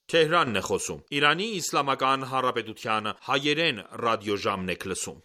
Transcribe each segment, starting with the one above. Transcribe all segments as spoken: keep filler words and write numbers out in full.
Թեհրանն է խոսում։ Իրանի Իսլամական Հանրապետության հայերեն ռադիոժամն եք լսում։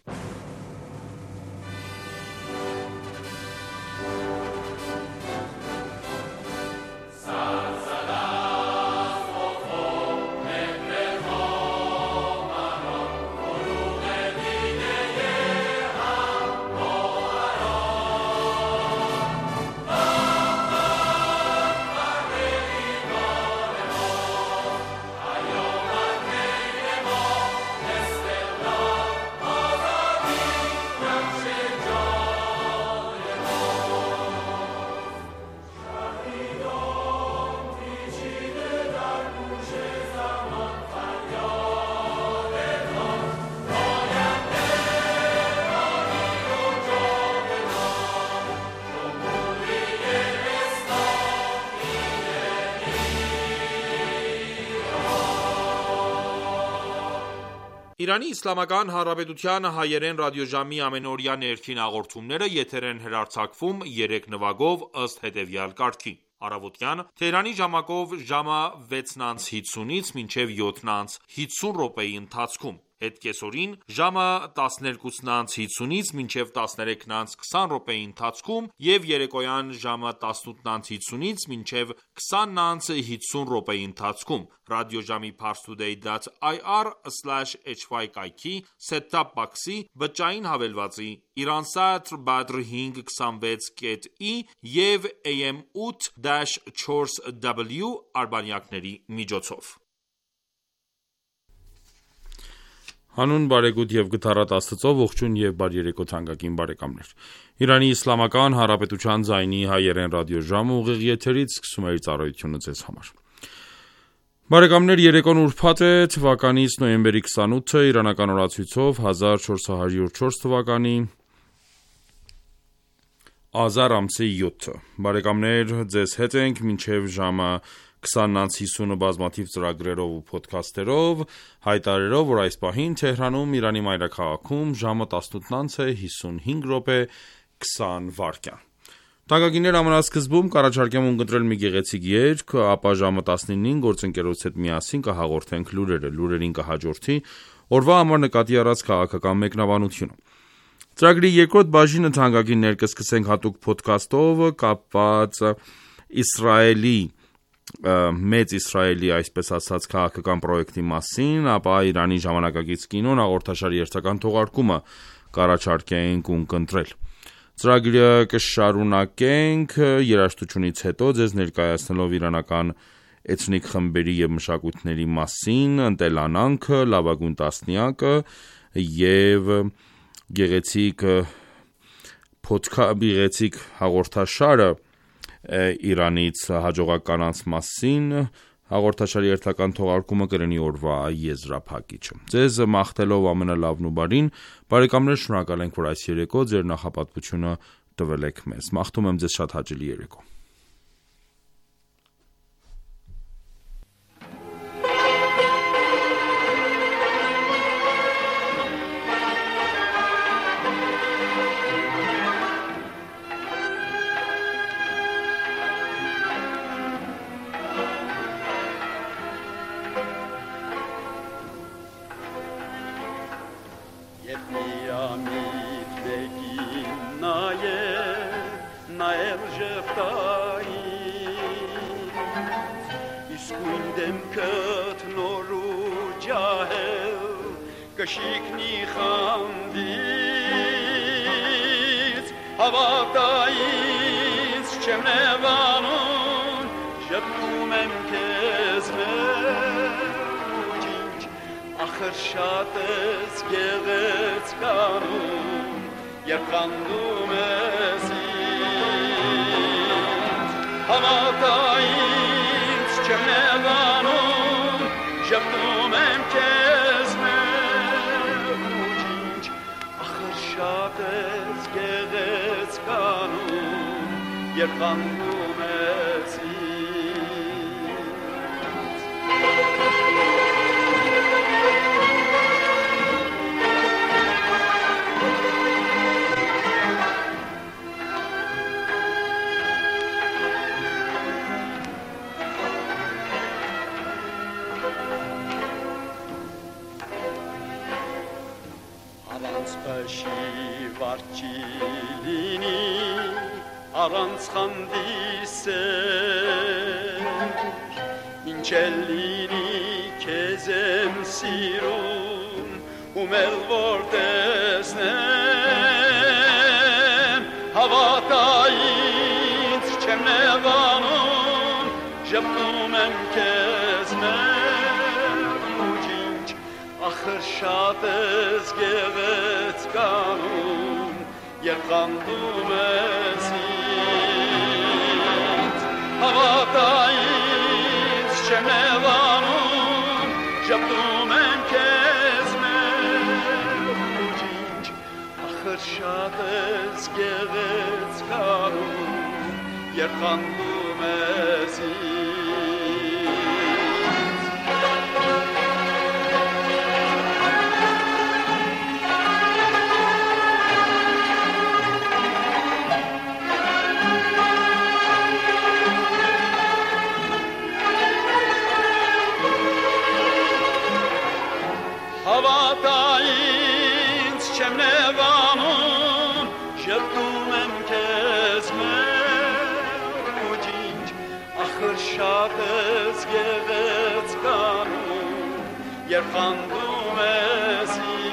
Իրանի Իսլամական Հանրապետության հայերեն ռադիոժամի ամենօրյա ներքին հաղորդումները եթեր են հեռարձակվում երեք նվագով ըստ հետևյալ կարգի. Առավոտյան Թեհրանի ժամակով ժամը վեցն անց հինգից մինչև յոթն անց հինգ րոպեի ընթացքում, հետ կեսօրին ժամը տասներկուսն անց հինգից մինչև տասներեքն անց քսան րոպեի ընթացքում և երեկոյան ժամը տասնութն անց հինգից մինչև քսանն անց հինգ րոպեի ընթացքում ռադիոժամի parstoday.ir slash hy կայքի set-top box-ի բջջային հավելվածի Iransat Badr հինգ քսանվեց կետ ի և A M ութ չորս W արբանյակների միջոցով։ Հանուն բարեգութ և գթառատ Աստծո, ողջույն և բարի երեկո թանկագին բարեկամներ։ Իրանի Իսլամական Հանրապետության ձայնի հայերեն ռադիոժամը ուղիղ եթերից սկսում է իր ծառայությունը ձեզ համար։ Բարեկամներ, երեկոն ուրբաթ է, թվականից նոյեմբերի քսանութը, իրանական օրացույցով հազար չորս հարյուր չորս թվականի ազար ամսի յոթը։ Բարեկամներ, ձեզ հետ ենք մինչև ժամը քսանն անց հիսունը բազմաթիվ ծրագրերով ու փոդքասթերով, հայտարարելով, որ այս պահին Թեհրանում, Իրանի մայրաքաղաքում ժամը տասնութն անց է հիսունհինգ րոպե քսան վայրկյան։ Թանկագիններ, ամենասկզբում կառաջարկեմ ունկնդրել մի գեղեցիկ երգ, ապա ժամը տասնինին գործընկերոջս հետ միասին կհաղորդենք լուրերը, լուրերին կհաջորդի օրվա համար նկատի առած քաղաքական մեկնաբանությունը։ Ծրագրի երկրորդ բաժինը թանկագիններ կսկսենք հատուկ փոդքասթով կապված Իսրայելի Մեծ Իսրայելի, այսպես ասած, քաղաքական պրոյեկտի մասին, ապա Իրանի ժամանակակից կինոն հաղորդաշարի երթական թողարկումը կառաջարկենք ունկնդրել։ Ծրագիրը կշարունակենք երաժշտությունից հետո ձեզ ներկայացնելով իրանական էթնիկ խմբերի և մշակույթների մասին ընտելանանքը, լավագույն տասնյակը և գեղեցիկ գեղեցիկ հաղորդաշարը Իրանից հաջողակ կանանց մասին հաղորդաշարի երթական թողարկումը կլինի օրվա եզրափակիչը։ Ձեզ մաղթելով ամենալավն ու բարին, բարեկամներ, շնորհակալ ենք, որ այս երեկո ձեր նախապատվությունը տվել եք մեզ։ Մաղթում եմ ձեզ շատ հաճելի երեկո։ Կշիքնի խանդից հավատայից չեմ նևանում շպնում եմ քեզ մեջինչ ախր շատ ես գեղեցկանում երբ խանդում ես ինձ հավատայից չեմ նևանում շպնում եմ քեզ շատ ես գեղեցկանում, երբ խանդում ես ինձ։ շիվարջիլինի առանց խանդիսեր ինչ էլ լինի քեզ եմ սիրում ու մել որ տեսնեմ հավատա ինձ չեմ նեղանում ժպտում եմ քեզ մերուջինչ ախր շատ ես գեղեցկանում երբ խանդում ես ինձ հավատա ինձ չեմ նեղանում ժպտում եմ քեզ մերուջինչ ախր շատ ես գեղեցկանում երբ խանդում ես ինձ Հավատա ինձ չեմ նեղանում ժպտում եմ քեզ մերուջինչ ախր շատ ես գեղեցկանում երբ խանդում ես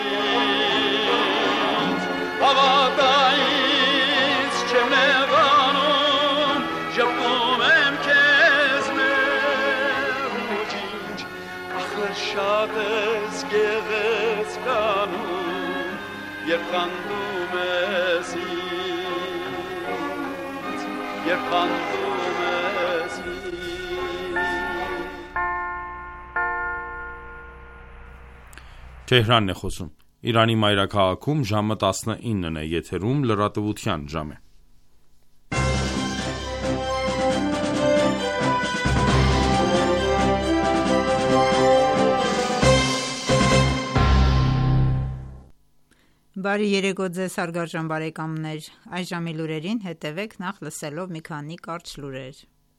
ինձ հավատա ինձ չեմ նեղանում ժպտում եմ քեզ մերուջինչ ախր շատ ես գեղեցկանում երբ խանդում ես ինձ երբ խանդում ես ինձ Թեհրանն է խոսում Իրանի մայրաքաղաքում ժամը տասնինն է եթերում լրատվության ժամ է Բարի երեկո ձեզ հարգարժան բարեկամներ, այս ժամի լուրերին հետևեք նախ լսելով մի քանի կարճ լուրեր։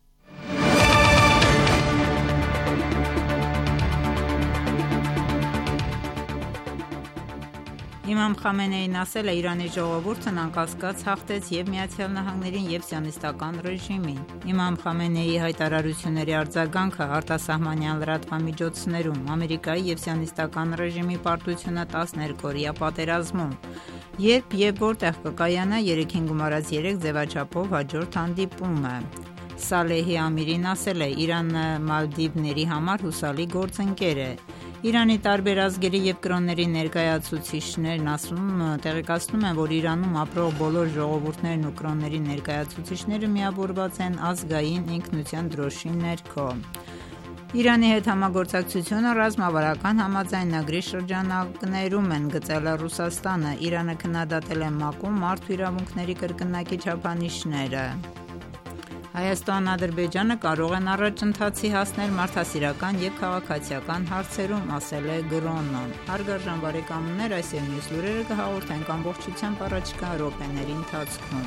Իմամ Խամենեին ասել է Իրանի ժողովուրդն անկասկած հաղթեց և Միացյալ Նահանգներին և սիոնիստական ռեժիմին։ Իմամ Խամենեիի հայտարարությունների արձագանքը արտասահմանյան լրատվամիջոցներում Ամերիկայի և սիոնիստական ռեժիմի պարտությունը տասներկօրյա պատերազմում, երբ և որտեղ կկայանա երեքին գումարած երեք ձևաչափով հաջորդ հանդիպումը։ Սալեհի Ամիրին ասել է Իրանը Մալդիվների համար հուսալի գործընկեր է։ Իրանի տարբեր ազգերի և կրոնների ներկայացուցիչներն ասում տեղեկացնում են, որ Իրանում ապրող բոլոր ժողովուրդներն ու կրոնների ներկայացուցիչները միավորված են ազգային ինքնության դրոշի ներքո։ Իրանի հետ համագործակցությունը ռազմավարական համաձայնագրի շրջանակներում են գծել է Ռուսաստանը։ Իրանը քննադատել է ՄԱԿ-ում մարդու իրավունքների կրկնակի չափանիշները։ Հայաստանն Ադրբեջանը կարող են առաջընթացի հասնել մարդասիրական և քաղաքացիական հարցերում, ասել է Գրոնն։ Հարգարժան բարեկամներ, այս եւ մյուս լուրերը կհաղորդենք ամբողջությամբ առաջիկա րոպեների ընթացքում։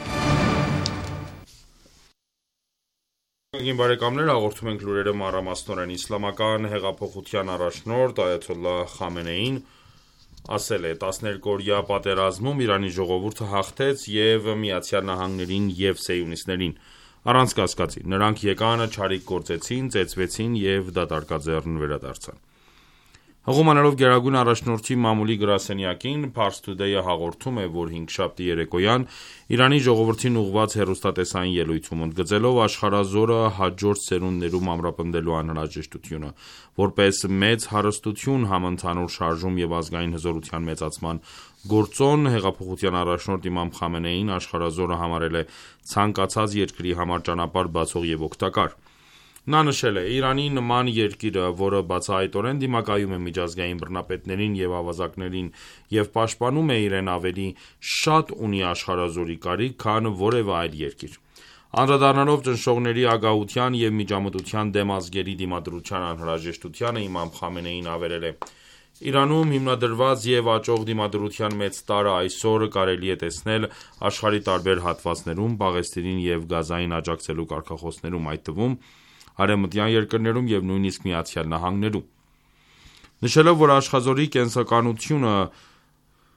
Ողջույն բարեկամներ, հաղորդում ենք լուրերը մանրամասնորեն։ Իսլամական հեղափոխության առաջնորդ Այաթոլլահ Խամենեին ասել է տասներկօրյա պատերազմում Իրանի ժողովուրդը հաղթեց և Միացյալ Նահանգներին և սիոնիստներին Առանց կասկածի, նրանք եկան, չարիք գործեցին, ծեծվեցին և դատարկաձեռն վերադարձան։ Հղումանալով Գերագույն առաջնորդի մամուլի գրասենյակին, Pars Today-ը հաղորդում է, որ հինգշաբթի երեկոյան Իրանի ժողովրդին ուղղված հեռուստատեսային ելույթում ընդգծելով աշխարհազորը հաջորդ սերունդներում ամրապնդելու անհրաժեշտությունը, որպես մեծ հարստություն համընդհանուր շարժում և ազգային հզորության մեծացման գործոն, հեղափոխության առաջնորդ Իմամ Խամենեին աշխարհազորը համարել է ցանկացած երկրի համար ճանապարհ բացող և օգտակար։ Նա նշել է. «Իրանի նման երկիրը, որը բացահայտորեն դիմակայում է միջազգային բռնապետներին և ավազակներին և պաշտպանում է իրեն, ավելի շատ ունի աշխարհազորի կարիք, քան որևէ այլ երկիր»։ Անդրադառնալով ճնշողների ագահության և միջամտության դեմ ազգերի դիմադրության անհրաժեշտությանը, Իմամ Խամենեին ավերել է. «Իրանում հիմնադրված և աճող դիմադրության մեծ տարրը այսօր կարելի է տեսնել աշխարհի տարբեր հատվածներում, Պաղեստինին և Գազային աջակցելու կարգախոսներում, այդ թվում արևմտյան երկրներում և նույնիսկ Միացյալ Նահանգներում»։ Նշելով, որ աշխարհազորի կենսականությունը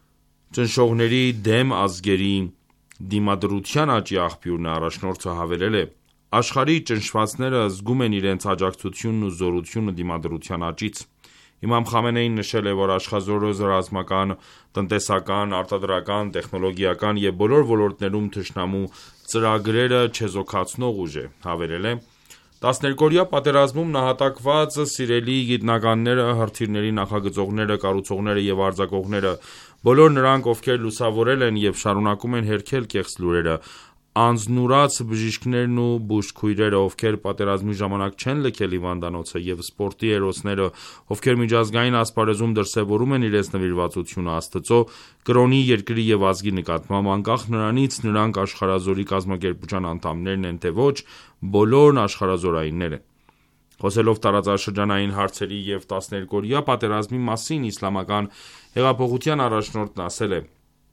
Ճնշողների դեմ ազգերի դիմադրության աճի աղբյուրն է, առաջնորդը հավելել է. Աշխարհի ճնշվածները զգում են իրենց աջակցությունն ու զորությունը դիմադրության աճից։ Իմամ Խամենեին նշել է, որ աշխազորը ռազմական, տնտեսական, արտադրական, տեխնոլոգիական և բոլոր ոլորտներում թշնամու ծրագրերը չեզոքացնող ուժ է։ Հավելել է. տասներկորյա պատերազմում նահատակված սիրելի գիտնականները, հրթիռների նախագծողները, կառուցողները և արձակողները, բոլոր նրանք, ովքեր լուսավորել են և շարունակում են հերքել կեղծ լուրերը, անձնուրաց բժիշկներն ու բուժքույրերը, ովքեր պատերազմի ժամանակ չեն լքել հիվանդանոցը, և սպորտի հերոսները, ովքեր միջազգային ասպարեզում դրսևորում են իրենց նվիրվածությունը Աստծո, կրոնի, երկրի և ազգի նկատմամբ, անկախ նրանից նրանք աշխարհազորի կազմակերպության անդամներն են թե ոչ, բոլորն աշխարհազորայիններ են։ Խոսելով տարածաշրջանային հարցերի և տասներկորյա պատերազմի մասին, իսլամական հեղափոխության առաջնորդն ասել է.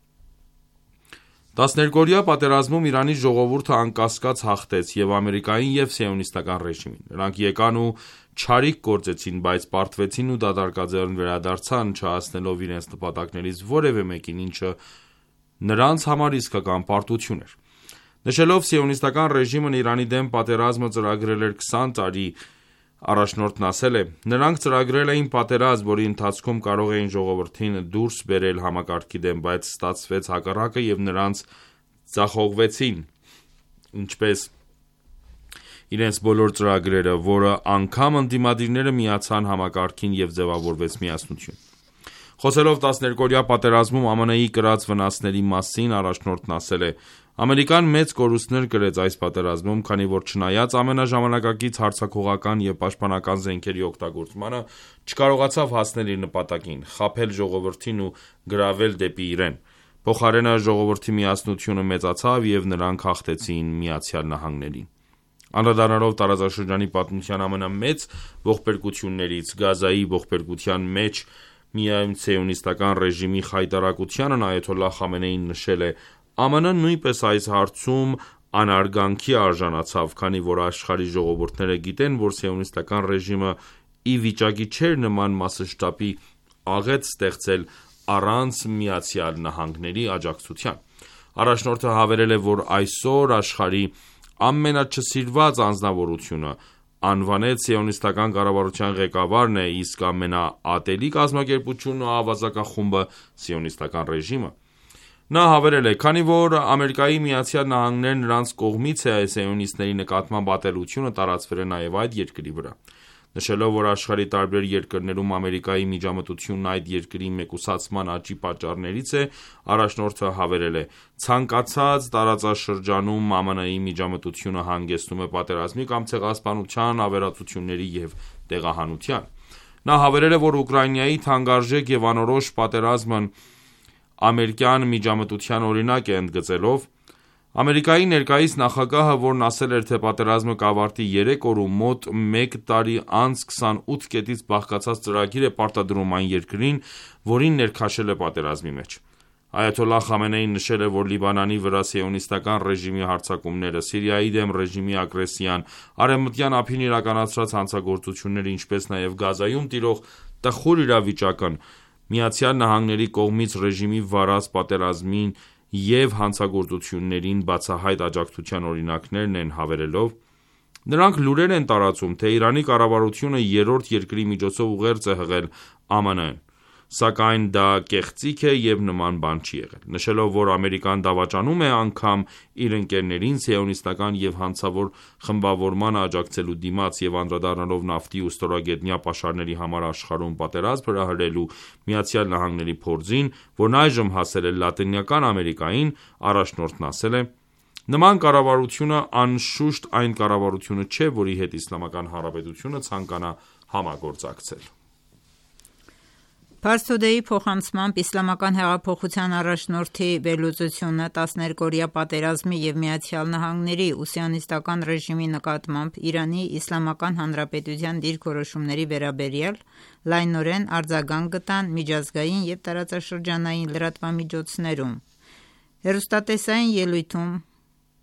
տասներկորյա պատերազմում Իրանի ժողովուրդը անկասկած հաղթեց և Ամերիկային և Սիոնիստական ռեժիմին։ Նրանք եկան ու չարիք գործեցին, բայց պարտվեցին ու դատարկաձեռն վերադարձան, չհասնելով իրենց նպատակներից որևէ մեկին, ինչը նրանց համար իսկական պարտություն էր։ Նշելով Սիոնիստական ռեժիմն Իրանի դեմ պատերազմը ծրագրել էր քսան տարի, առաջնորդն ասել է. Նրանք ծրագրել էին պատերազմ, որի ընթացքում կարող էին ժողովրդին դուրս բերել համակարգի դեմ, բայց ստացվեց հակառակը և նրանք ձախողվեցին, ինչպես իրենց բոլոր ծրագրերը, որը անգամ ընդդիմադիրները միացան համակարգին և ձևավորվեց միասնություն։ Խոսելով տասներկորյա պատերազմում ԱՄՆ-ի կրած վնասների մասին, առաջնորդն ասել է. Ամերիկան մեծ կորուստներ կրեց այս պատերազմում, քանի որ չնայած ամենաժամանակակից հարձակողական և պաշտպանական զենքերի օգտագործմանը, չկարողացավ հասնել իր նպատակին՝ խաբել ժողովրդին ու գրավել դեպի իրեն։ Փոխարենը ժողովրդի միասնությունը մեծացավ և նրանք հաղթեցին ԱՄՆ-ին։ Անդրադառնալով տարածաշրջանի պատմության ամենամեծ ողբերգություններից՝ Գազայի ողբերգության մեջ Սիոնիստական ռեժիմի խայտառակությանն, այաթոլլահ Խամենեին նշել է. ԱՄՆ-ն նույնպես այս հարցում անարգանքի արժանացավ, քանի որ աշխարհի ժողովուրդները գիտեն, որ Սիոնիստական ռեժիմը ի վիճակի չէր նման մասշտաբի աղետ ստեղծել առանց ԱՄՆ-ի աջակցության։ Առաջնորդը հավելել է, որ այսօր աշխարհի ամենաչսիրված անձնավորությունը անվանեց սիոնիստական կառավարության ղեկավարն է, իսկ ամենաատելի կազմակերպությունն ու ավազակախումբը Սիոնիստական ռեժիմը։ Նա հավելել է. Քանի որ Ամերիկայի Միացյալ Նահանգներն նրանց կողմից է, սիոնիստների նկատմամբ ատելությունը տարածվել է նաև այդ երկրի վրա։ Նշելով, որ աշխարհի տարբեր երկրներում Ամերիկայի միջամտությունն այդ երկրի մեկուսացման աճի պատճառներից է, առաջնորդը հավելել է. ցանկացած տարածաշրջանում ԱՄՆ-ի միջամտությունը հանգեցնում է պատերազմի կամ ցեղասպանության, ավերածությունների և տեղահանության։ Նա հավելել է, որ Ուկրաինայի թանկարժեք և անորոշ պատերազմն ամերիկյան միջամտության օրինակ է, ընդգծելով. Ամերիկայի ներկայիս նախագահը, որն ասել էր, թե պատերազմը կավարտի երեք օրում, մոտ մեկ տարի անց քսանութ կետից բաղկացած ծրագիր է պարտադրում այն երկրին, որին ներքաշել է պատերազմի մեջ։ Այաթոլլահ Խամենեին նշել է, որ Լիբանանի վրա Սիոնիստական ռեժիմի հարձակումները, Սիրիայի դեմ ռեժիմի ագրեսիան, Արևմտյան ափին իրականացրած հանցագործությունները, ինչպես նաև Գազայում տիրող տխուր իրավիճակն ԱՄՆ-ի կողմից ռեժիմի վարած պատերազմին և հանցագործություններին բացահայտ աջակցության օրինակներն են, հավելելով. Նրանք լուրեր են տարածում, թե Իրանի կառավարությունը երրորդ երկրի միջոցով ուղերձ է հղել ԱՄՆ-ին, սակայն դա կեղծիք է և նման բան չի եղել։ Նշելով, որ Ամերիկան դավաճանում է անգամ իր ընկերներին սիոնիստական և հանցավոր խմբավորմանը աջակցելու դիմաց և անդրադառնալով նավթի ու ստորգետնյա պաշարների համար աշխարհում պատերազմ հրահրելու ԱՄՆ-ի փորձին, որն այժմ հասել է Լատինական Ամերիկային, առաջնորդն ասել է. Նման կառավարությունը անշուշտ այն կառավարությունը չէ, որի հետ Իսլամական Հանրապետությունը ցանկանա համագործակցել։ Pars Today-ի փոխանցմամբ Իսլամական հեղափոխության առաջնորդի վերլուծությունը տասներկորյա պատերազմի և ԱՄՆ-ի ու Սիոնիստական ռեժիմի նկատմամբ Իրանի Իսլամական Հանրապետության դիրքորոշումների վերաբերյալ լայնորեն արձագանք գտան միջազգային և տարածաշրջանային լրատվամիջոցներում։ Հեռուստատեսային ելույթում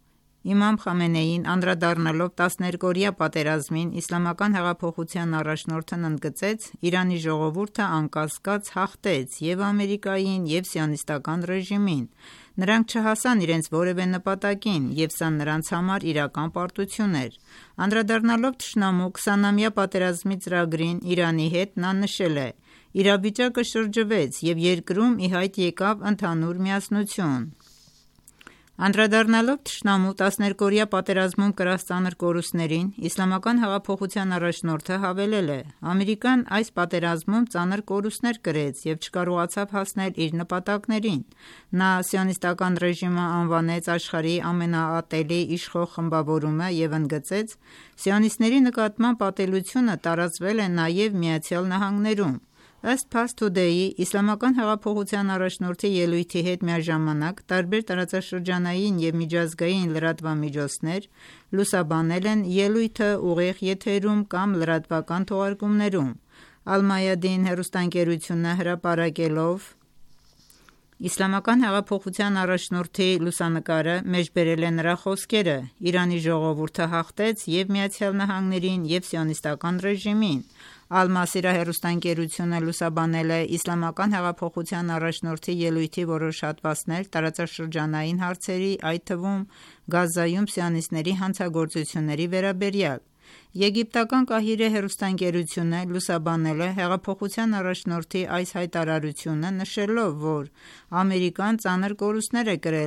Իմամ Խամենեին անդրադառնալով տասներկօրյա պատերազմին իսլամական հեղափոխության առաջնորդն ընդգծեց. «Իրանի ժողովուրդը անկասկած հաղթեց և Ամերիկային, և սիոնիստական ռեժիմին: Նրանք չհասան իրենց որևէ նպատակին, և սա նրանց համար իրական պարտություն էր»: Անդրադառնալով թշնամու քսանամյա պատերազմի ծրագրին Իրանի հետ, նա նշել է. «Իրավիճակը շրջվեց, և երկրում ի հայտ եկավ ընդհանուր միասնություն»: Անդրադառնալով թշնամու տասներկօրյա պատերազմում կրած ծանր կորուստներին, Իսլամական հեղափոխության առաջնորդը հավելել է. «Ամերիկան այս պատերազմում ծանր կորուստներ կրեց և չկարողացավ հասնել իր նպատակներին»: Նա սիոնիստական ռեժիմը անվանեց աշխարհի ամենաատելի իշխող խմբավորումը և ընդգծեց. «Սիոնիստների նկատմամբ ատելությունը տարածվել է նաև ԱՄՆ-ում»: Ըստ Pars Today-ի, Իսլամական հեղափոխության առաջնորդի ելույթի հետ միաժամանակ տարբեր տարածաշրջանային և միջազգային լրատվամիջոցներ լուսաբանել են ելույթը ուղիղ եթերում կամ լրատվական թողարկումներում: Al-Mayadeen հեռուստաընկերությունը հրապարակելով Իսլամական հեղափոխության առաջնորդի լուսանկարը, մեջբերել է նրա խոսքերը. «Իրանի ժողովուրդը հաղթեց և ԱՄՆ-ին, և սիոնիստական ռեժիմին»: Al-Masirah հեռուստաընկերությունը լուսաբանել է Իսլամական հեղափոխության առաջնորդի ելույթի որոշ հատվածներ տարածաշրջանային հարցերի, այդ թվում Գազայում սիոնիստների հանցագործությունների վերաբերյալ: Եգիպտական Կահիրե հեռուստաընկերությունը լուսաբանել է հեղափոխության առաջնորդի այս հայտարարությունը, նշելով, որ Ամերիկան ծանր կորուստներ է կրել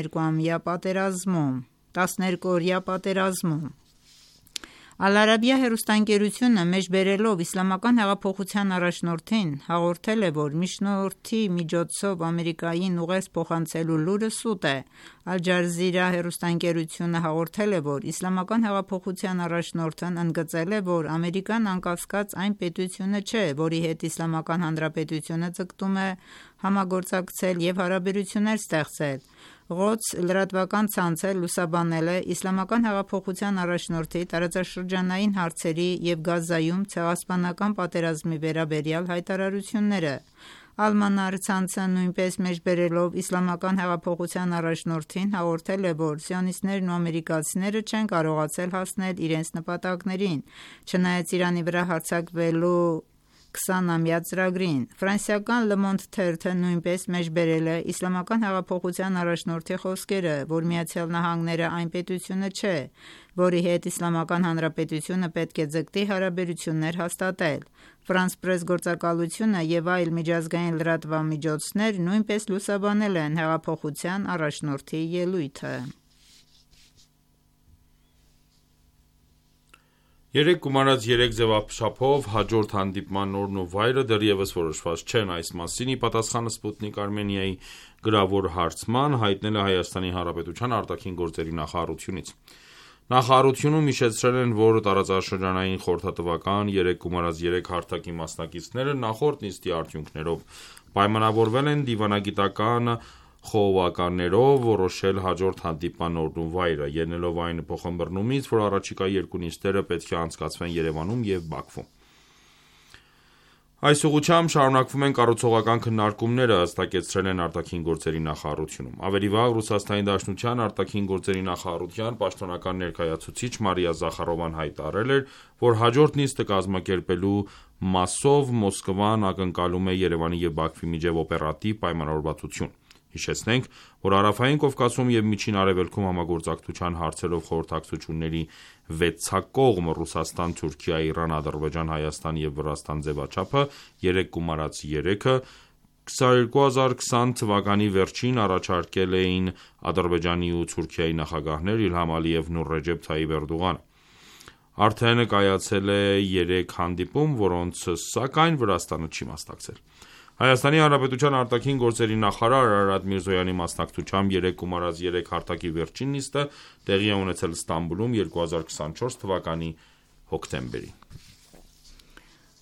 տասներկօրյա պատերազմում: Al-Arabiya հեռուստաընկերությունը մեջբերելով Իսլամական հեղափոխության առաջնորդին հաղորդել է, որ միջնորդի միջոցով Ամերիկային ուղերձ փոխանցելու լուրը սուտ է: Al Jazeera հեռուստաընկերությունը հաղորդել է, որ Իսլամական հեղափոխության առաջնորդն ընդգծել է, որ Ամերիկան անկասկած այն պետությունը չէ, որի հետ Իսլամական Հանրապետությունը ձգտում է համագործակցել և հարաբերություններ ստեղծել: Ղոդս լրատվական ցանցը լուսաբանել է Իսլամական հեղափոխության առաջնորդի տարածաշրջանային հարցերի և Գազայում ցեղասպանական պատերազմի վերաբերյալ հայտարարությունները: Al-Manar ցանցը նույնպես մեջբերելով Իսլամական հեղափոխության առաջնորդին հաղորդել է, որ սիոնիստներն ու ամերիկացիները չեն կարողացել հասնել իրենց նպատակներին, չնայած Իրանի վրա հարձակվելու քսանամյա ծրագրին: Ֆրանսիական Le Monde թերթը նույնպես մեջբերել է Իսլամական հեղափոխության առաջնորդի խոսքերը, որ ԱՄՆ-ն այն պետությունը չէ, որի հետ Իսլամական Հանրապետությունը պետք է ձգտի հարաբերություններ հաստատել: France Press գործակալությունը և այլ միջազգային լրատվամիջոցներ նույնպես լուսաբանել են հեղափոխության առաջնորդի ելույթը: Երեկ կումարած երեք ձևաչափով հաջորդ հանդիպման օրն ու վայրը դեռևս որոշված չեն: Այս մասին ի պատասխան Sputnik Armenia-ի գրավոր հարցման հայտնել է Հայաստանի Հանրապետության արտաքին գործերի նախարարությունից: Նախարարությունում հիշեցրել են, որ տարածաշրջանային խորհրդատվական երեկ կումարած երեք հարթակի մասնակիցները նախորդ նիստի արդյունքներով պայմանավորվել են դիվանագիտական խողովականներով որոշել հաջորդ հանդիպման օրն ու վայրը, ելնելով այն փոխըմբռնումից, որ առաջիկա երկու նիստերը պետք է անցկացվեն Երևանում և Բաքվում: Այս ուղղությամբ շարունակվում են կառուցողական քննարկումները, հստակեցրել են արտաքին գործերի նախարարությունում: Ավելի վաղ Ռուսաստանի Դաշնության արտաքին գործերի նախարարության պաշտոնական ներկայացուցիչ Մարիա Զախարովան հայտարարել էր, որ հաջորդ նիստը կազմակերպելու մասով Մոսկվան ակնկալում է Երևանի և Բաքվի միջև օպերատիվ պայմանավորվածություն: Հիշեցնենք, որ Հարավային Կովկասում և Միջին Արևելքում համագործակցության հարցերով խորհրդակցությունների վեցակողմ Ռուսաստան, Թուրքիա, Իռան, Ադրբեջան, Հայաստան և Վրաստան ձևաչափը երեկ կումարած երեքը երկու հազար քսան թվականի վերջին առաջարկել էին Ադրբեջանի ու Թուրքիայի նախագահներ Իլհամ Ալիևն ու Ռեջեփ Թայիփ Էրդողանը: Արդեն կայացել է երեք հանդիպում, որոնց սակայն Վրաստանը չի մասնակցել: Հայաստանի Հանրապետության արտաքին գործերի նախարար Արարատ Միրզոյանի մասնակցությամբ երեկ կումարած երեք հարթակի վերջին նիստը տեղի է ունեցել Ստամբուլում երկու հազար քսանչորս թվականի հոկտեմբերին: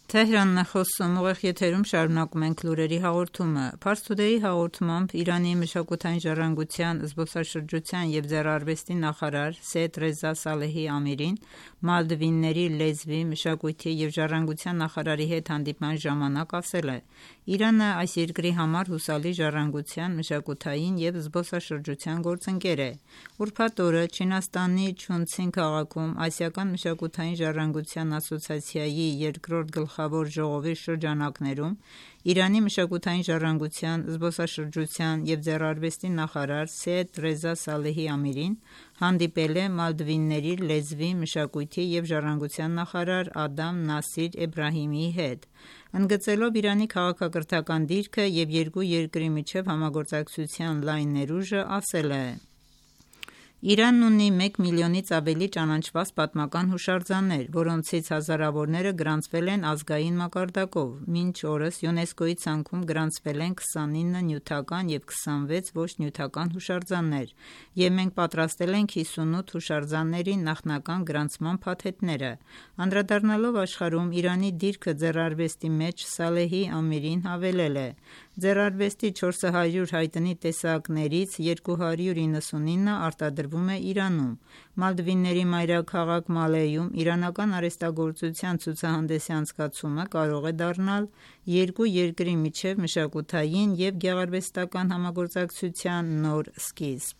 Թեհրանն է խոսում, ուղիղ եթերում շարունակում ենք լուրերի հաղորդումը։ Pars Today հաղորդմամբ Իրանի մշակութային ժառանգության, զբոսաշրջության և ձեռարվեստի նախարար Սեյեդ Ռեզա Սալեհի Ամիրին Մալդիվների լեզվի, մշակույթի և ժառանգության նախարարի հետ հանդիպման ժամանակ ասել է. «Իրանը այս երկրի համար հուսալի ժառանգության, մշակութային և զբոսաշրջության գործընկեր է»։ Ուրբաթ օրը Չինաստանի Չունցին քաղաքում Ասիական մշակութային ժառանգության ասոցիացիայի երկրորդ գլխավոր ժողովի շրջանակներում Իրանի մշակութային ժառանգության, զբոսաշրջության և ձեռարվեստի նախարար Սեյեդ Ռեզա Սալեհի Ամիրին հանդիպել է Մալդիվների լեզվի, մշակույթի և ժառանգության նախարար Ադամ Նասիր Էբրահիմիի հետ։ Ընդգծելով Իրանի քաղաքակրթական դիրքը և երկու երկրի միջև համագործակցության լայն ներուժը, ասել է. «Իրանն ունի մեկ միլիոնից ավելի ճանաչված պատմական հուշարձաններ, որոնցից հազարավորները գրանցվել են ազգային մակարդակով։ Մինչ օրս ՅՈՒՆԵՍԿՕ-ի ցանկում գրանցվել են քսանինը նյութական և քսանվեց ոչ նյութական հուշարձաններ, և մենք պատրաստել ենք հիսունութ հուշարձանների նախնական գրանցման փաթեթները»։ Անդրադառնալով աշխարհում Իրանի դիրքը ձեռարվեստի մեջ, Սալեհի Ամիրին հավելել է. «Ձեռարվեստի չորս հարյուր հայտնի տեսակներից երկու հարյուր իննսունինը արտադրվում է Իրանում»։ Մալդիվների մայրաքաղաք Մալեում իրանական արհեստագործության ցուցահանդեսի անցկացումը կարող է դառնալ երկու երկրի միջև մշակութային և գեղարվեստական համագործակցության նոր սկիզբ։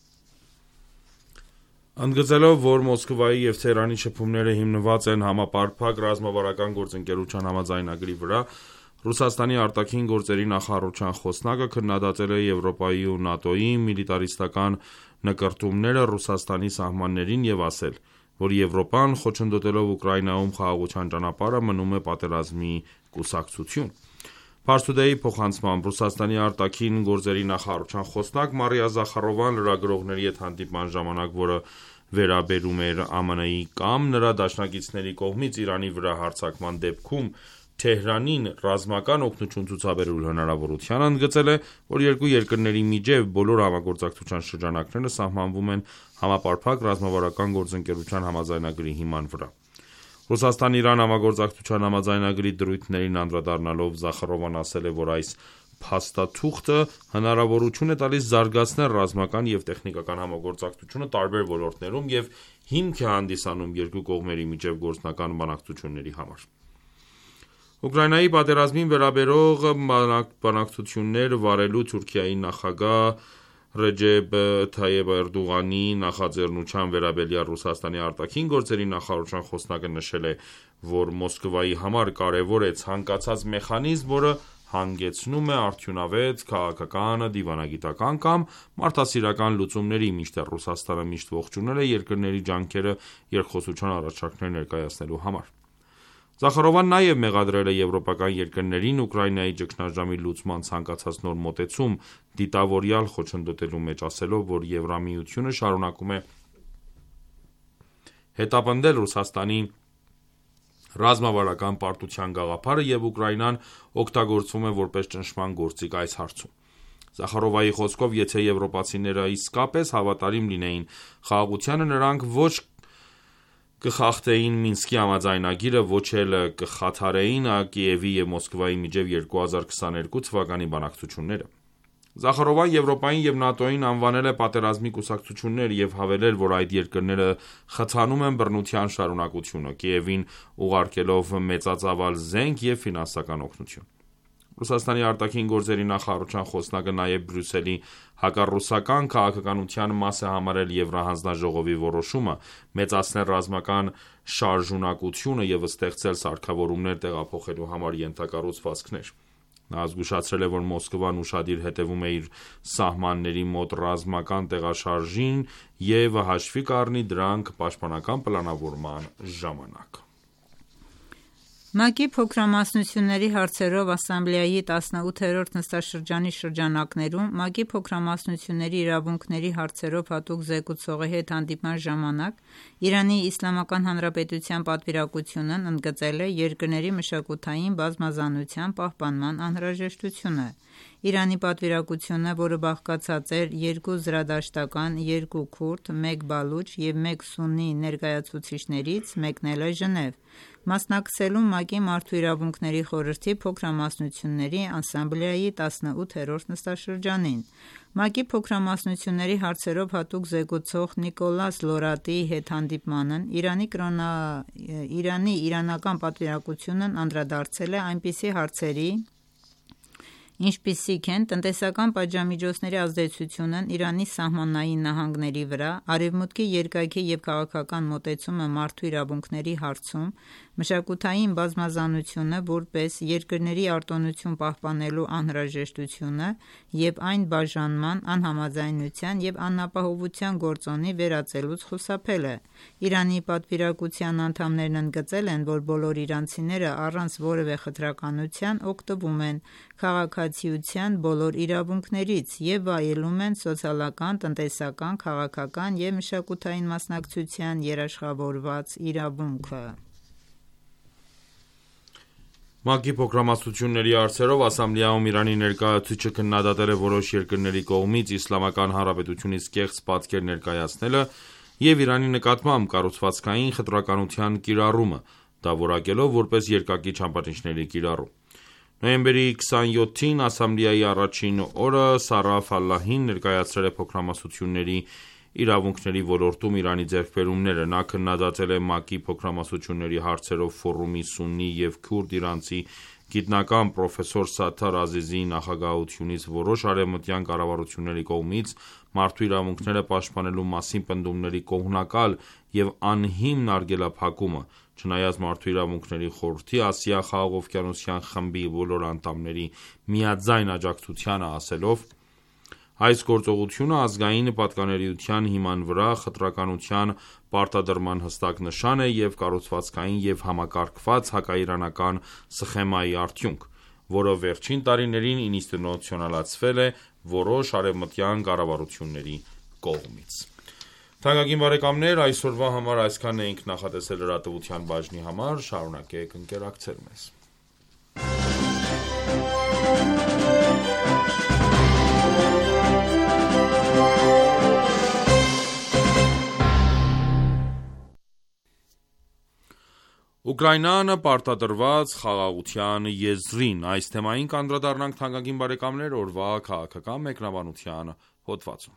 Ընդգծելով, որ Մոսկվայի և Թեհրանի շփումները հիմնված են համապարփակ ռազմավարական գործընկերության համաձայնագրի վրա, Ռուսաստանի արտաքին գործերի նախարարության խոսնակը քննադատել է Եվրոպայի ու ՆԱՏՕ-ի միլիտարիստական նկրտումները Ռուսաստանի սահմաններին և ասել, որ Եվրոպան, խոչընդոտելով Ուկրաինայում խաղաղության ճանապարհը, մնում է պատերազմի կուսակցություն։ Pars Today-ի փոխանցմամբ Ռուսաստանի արտաքին գործերի նախարարության խոսնակ Մարիա Զախարովան լրագրողների հետ հանդիպման ժամանակ, որը վերաբերում էր ԱՄՆ-ի կամ նրա դաշնակիցների կողմից Իրանի վրա հարձակման դեպքում Թեհրանին ռազմական օգնություն ցուցաբերելու հնարավորությանը, ընդգծել է, որ երկու երկրների միջև բոլոր համագործակցության շրջանակները սահմանվում են համապարփակ ռազմավարական գործընկերության համաձայնագրի հիման վրա։ Ռուսաստան-Իրան համագործակցության համաձայնագրի դրույթներին անդրադառնալով Զախարովան ասել է, որ այս փաստաթուղթը հնարավորություն է տալիս զարգացնել ռազմական և տեխնիկական համագործակցությունը տարբեր ոլորտներում և հիմք է հանդիսանում երկու կողմերի միջև գործնական բանակցությունների համար։ Ուկրաինայի պատերազմին վերաբերող բանակցություններ վարելու Թուրքիայի նախագահ Ռեջեփ Թայեփ Էրդողանի նախաձեռնության վերաբերյալ Ռուսաստանի արտաքին գործերի նախարարության խոսնակը նշել է, որ Մոսկվայի համար կարևոր է ցանկացած մեխանիզմ, որը հանգեցնում է արդյունավետ քաղաքական, դիվանագիտական կամ մարդասիրական լուծումների, մինչդեռ Ռուսաստանը միշտ ողջունել է երկրների ջանքերը երկխոսության առաջարկներ ներկայացնելու համար։ Զախարովան նաև մեղադրել է եվրոպական երկրներին Ուկրաինայի ճգնաժամի լուծման ցանկացած նոր մոտեցում դիտավորյալ խոչընդոտելու մեջ, ասելով, որ Եվրամիությունը շարունակում է հետապնդել Ռուսաստանի ռազմավարական պարտության գաղափարը և Ուկրաինան օգտագործվում է որպես ճնշման գործիք այս հարցում։ Զախարովայի խոսքով, եթե եվրոպացիները իսկապես հավատարիմ լինեին խաղաղությանը, նրանք ոչ կխախտեին Մինսկի համաձայնագիրը, ոչ էլ կխաթարեին Կիևի և Մոսկվայի միջև երկու հազար քսաներկու թվականի բանակցությունները։ Զախարովան Եվրոպային և ՆԱՏՕ-ին անվանել է պատերազմի կուսակցություններ և հավելել, որ այդ երկրները խթանում են բռնության շարունակությունը, Կիևին ուղարկելով մեծածավալ զենք և ֆինանսական օգնություն։ Ռուսաստանի արտաքին գործերի նախարարության խոսնակը նաև Բրյուսելի հակառուսական քաղաքականության մաս է համարել Եվրահանձնաժողովի որոշումը մեծացնել ռազմական շարժունակությունը և ստեղծել սարքավորումներ տեղափոխելու համար ենթակառուցվածքներ։ Նա զգուշացրել է, որ Մոսկվան ուշադիր հետևում է իր սահմանների մոտ ռազմական տեղաշարժին և հաշվի կառնի դրանք պաշտպանական պլանավորման ժամանակ։ ՄԱԿ-ի փոքրամասնությունների հարցերով ասամբլեայի տասնութերորդ նստաշրջանի շրջանակներում ՄԱԿ-ի փոքրամասնությունների իրավունքների հարցերով հատուկ զեկուցողի հետ հանդիպման ժամանակ Իրանի Իսլամական Հանրապետության պատվիրակությունն ընդգծել է երկրների մշակութային բազմազանության պահպանման անհրաժեշտությունը։ Իրանի պատվիրակությունը, որը բաղկացած էր երկու զրադաշտական, երկու քուրդ, մեկ բալուչ և մեկ սուննի ներկայացուցիչներից, մեկնել է Ժնև, մասնակցելու ՄԱԿ-ի Մարդու իրավունքների խորհրդի փոքրամասնությունների ասամբլեայի տասնութերորդ նստաշրջանին։ ՄԱԿ-ի փոքրամասնությունների հարցերով հատուկ զեկուցող Նիկոլաս Լորատիի հետ հանդիպմանն Իրանի կրոնա... Իրանի իրանական պատվիրակությունն անդրադարձել է այնպիսի հարցերի, ինչպիսիք են տնտեսական պատժամիջոցների ազդեցությունն Իրանի սահմանային նահանգների վրա, Արևմուտքի երկայքի և քաղաքական մոտեցումը մարդու իրավունքների հարցում, մշակութային բազմազանությունը որպես երկրների արտոնություն պահպանելու անհրաժեշտությունը և այն բաժանման, անհամաձայնության և անապահովության գործոնի վերածելուց խուսափելը։ Իրանի պատվիրակության անդամներն ընդգծել են, որ բոլոր իրանցիները առանց որևէ խտրականության օգտվում են քաղաքացիության բոլոր իրավունքներից և վայելում են սոցիալական, տնտեսական, քաղաքական և մշակութային մասնակցության երաշխավորված իրավունքը։ ՄԱԿ-ի փոքրամասնությունների հարցերով ասամբլեայում Իրանի ներկայացուցիչը քննադատել է որոշ երկրների կողմից Իսլամական Հանրապետությունից կեղծ պատկեր ներկայացնելը և Իրանի նկատմամբ կառուցվածքային խտրականության կիրառումը, դա որակելով որպես երկակի չափանիշների կիրառում։ Նոյեմբերի քսանյոթին ասամբլեայի առաջին օրը Սարաֆ Ֆալահին ներկայացրել է փոքրամասնությունների իրավունքների ոլորտում Իրանի ձեռքբերումները։ Նա քննադատել է ՄԱԿ-ի փոքրամասնությունների հարցերով ֆորումի սուննի և քուրդ իրանցի գիտնական պրոֆեսոր Սաթար Ազիզիի նախագահությունից որոշ արևմտյան կառավարությունների կողմից մարդու իրավունքները պաշտպանելու մասին պնդումների կողմնակալ և անհիմն արգելափակումը, չնայած Մարդու իրավունքների խորհրդի Ասիա-Խաղաղօվկիանոսյան խմբի բոլոր անդամների միաձայն աջակցությանը, ասելով. «Այս գործողությունը ազգային պատկանելիության հիման վրա խտրականության պարտադրման հստակ նշան է և կառուցվածքային և համակարգված հակաիրանական սխեմայի արդյունք, որը վերջին տարիներին ինստիտուցիոնալացվել է որոշ արևմտյան կառավարությունների կողմից»։ Թանկագին բարեկամներ, այսօրվա համար այսքանն էինք նախատեսել լրատվության բաժնի համար, շարունակեք ընկերակցել մեզ։ Ուկրաինան պարտադրված խաղաղության եզրին: Այս թեմային կանդրադառնանք թանկագին բարեկամներ օրվա քաղաքական մեկնաբանության հոդվածում։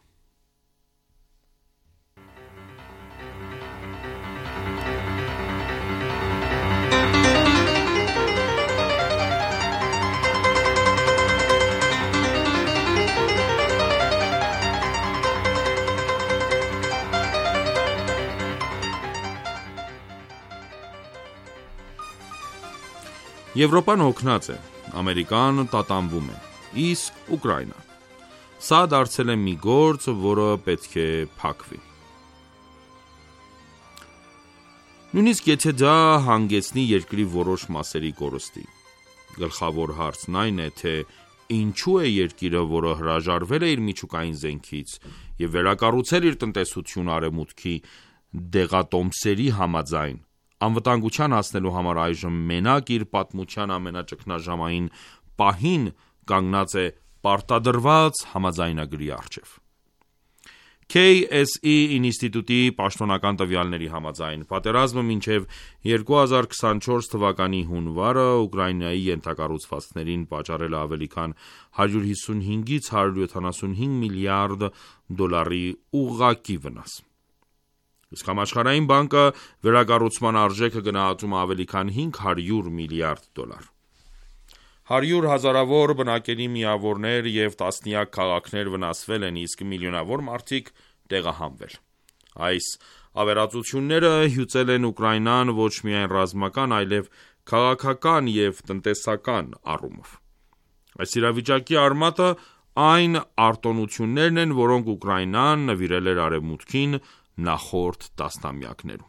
Եվրոպան հոգնած է, Ամերիկան տատանվում է, իսկ Ուկրաինան: Սա դարձել է մի գործ, որը պետք է փակվի։ Նույնիսկ եթե դա հանգեցնի երկրի որոշ մասերի կորստի։ Գլխավոր հարցն այն է, թե ինչու է երկիրը, որը հրաժարվել է իր միջուկային զենքից և վերակառուցել իր տնտեսությունը Արևմուտքի դեղատոմսերի համաձայն, անվտանգության հասնելու համար այժմ մենակ իր պատմության ամենաճգնաժամային պահին կանգնած է պարտադրված համաձայնագրի առջև։ K S E ինստիտուտի պաշտոնական տվյալների համաձայն, պատերազմը մինչև երկու հազար քսանչորս թվականի հունվարը Ուկրաինայի ենթակառուցվածքներին պատճառել է ավելի քան հարյուր հիսունհինգից հարյուր յոթանասունհինգ միլիարդ դոլարի ուղղակի վնաս։ Իսկ Համաշխարհային բանկը վերակառուցման արժեքը գնահատում է ավելի քան հինգ հարյուր միլիարդ դոլար։ Հարյուր հազարավոր բնակելի միավորներ և տասնյակ քաղաքներ վնասվել են, իսկ միլիոնավոր մարդիկ տեղահանվել։ Այս ավերածությունները հյուծել են Ուկրաինան ոչ միայն ռազմական, այլև քաղաքական և տնտեսական առումով։ Այս իրավիճակի արմատը այն արտոնություններն են, որոնք Ուկրաինան նվիրել էր Արևմուտքին նախորդ տասնամյակներում։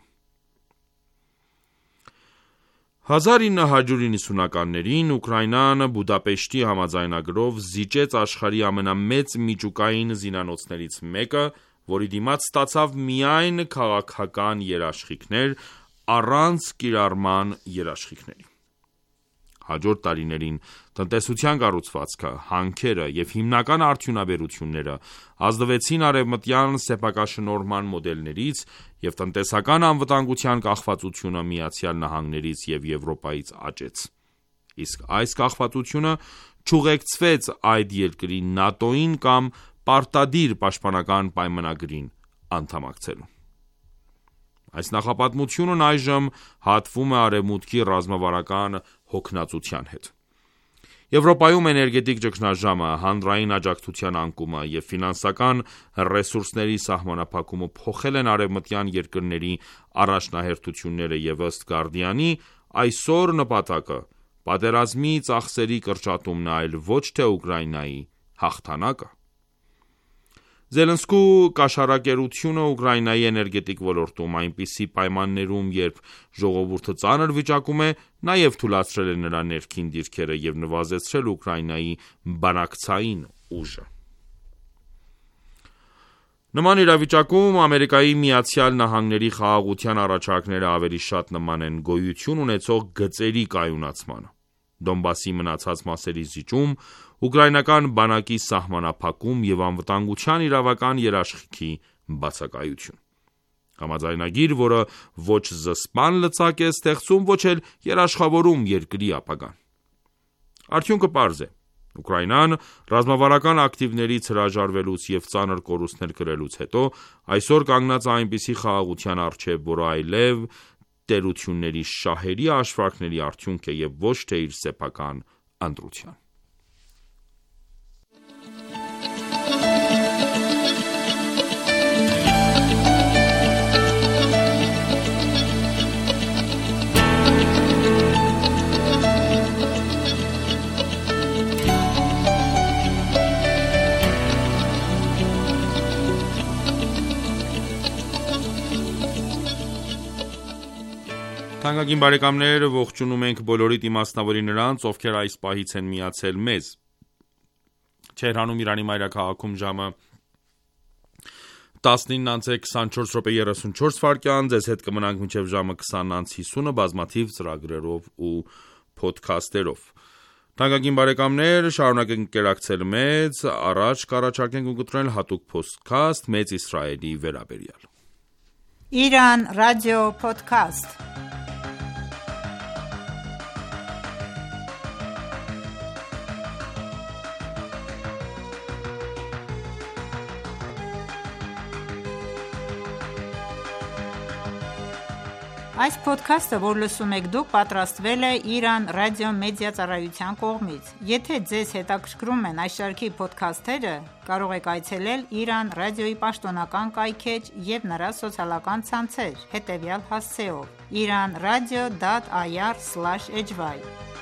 հազար ինը հարյուր նվթականներին Ուկրաինան Բուդապեշտի համաձայնագրով զիջեց աշխարհի ամենամեծ միջուկային զինանոցներից մեկը, որի դիմաց ստացավ միայն քաղաքական երաշխիքներ, առանց կիրառման երաշխիքների։ Հաջորդ տարիներին տնտեսության կառուցվածքը, հանքերը և հիմնական արդյունաբերությունները ազդվեցին արևմտյան սեփակաշնորհման մոդելներից և տնտեսական անվտանգության կախվածությունը Միացյալ Նահանգներից և Եվրոպայից աճեց: Իսկ այս կախվածությունը չուղեկցվեց այդ երկրի ՆԱՏՕ-ին կամ պարտադիր պաշտպանական պայմանագրին անդամակցելուն: Այս նախապատմությունն այժմ հատվում է Արևմուտքի ռազմավարական հոգնածության հետ: Եվրոպայում էներգետիկ ճգնաժամը, հանրային աջակցության անկումը և ֆինանսական ռեսուրսների սահմանափակումը փոխել են արևմտյան երկրների առաջնահերթությունները և ըստ Գարդիանի, այսօր նպատակը պատերազմի ծախսերի կրճատումն է, այլ ոչ թե Ուկրաինայի հաղթանակը: Զելենսկու կաշառակերությունը Ուկրաինայի էներգետիկ ոլորտում, այնպիսի պայմաններում, երբ ժողովուրդը ծանր վիճակում է, նաև թուլացրել է նրա ներքին դիրքերը և նվազեցրել Ուկրաինայի բանակցային ուժը: Նման իրավիճակում ԱՄՆ-ի խաղաղության առաջարկները ավելի շատ նման են գոյություն ունեցող գծերի կայունացմանը: Դոնբասի մնացած մասերի զիջում, ուկրաինական բանակի սահմանափակում և անվտանգության իրավական երաշխիքի բացակայություն: Համաձայնագիր, որը ոչ զսպան լծակ է ստեղծում, ոչ էլ երաշխավորում երկրի ապագան: Արդյունքը պարզ է: Ուկրաինան ռազմավարական ակտիվներից հրաժարվելուց և ծանր կորուստներ կրելուց հետո, այսօր կանգնած է այնպիսի խաղաղության առջև, որը այլև տերությունների շահերի հաշվարկների արդյունք է և ոչ թե իր սեփական ընտրության: Թանկագին բարեկամներ, ողջունում ենք բոլորիդ իմաստնավորի նրանց, ովքեր այս պահից են միացել մեզ: Թեհրանում Իրանի մայրաքաղաքում ժամը տասնինն անց է քսանչորս րոպե երեսունչորս վայրկյան, ձեզ հետ կմնանք մինչև ժամը քսանն անց հիսունը բազմաթիվ ծրագրերով ու փոդքասթերով: Թանկագին բարեկամներ, շարունակենք ընկերակցել մեզ, առաջ կառաջարկենք ունկնդրել հատուկ փոդքասթ Մեծ Իսրայելի վերաբերյալ: Իրան ռադիո փոդքասթ: Այս փոդքասթը, որ լսում եք դուք, պատրաստվել է Իրան ռադիո մեդիա ծառայության կողմից: Եթե ձեզ հետաքրքրում են այս շարքի փոդքասթերը, կարող եք այցելել Իրան ռադիոյի պաշտոնական կայքէջ և նրա սոցիալական ցանցեր, հետևյալ հասցեով՝ iranradio dot ir slash hy: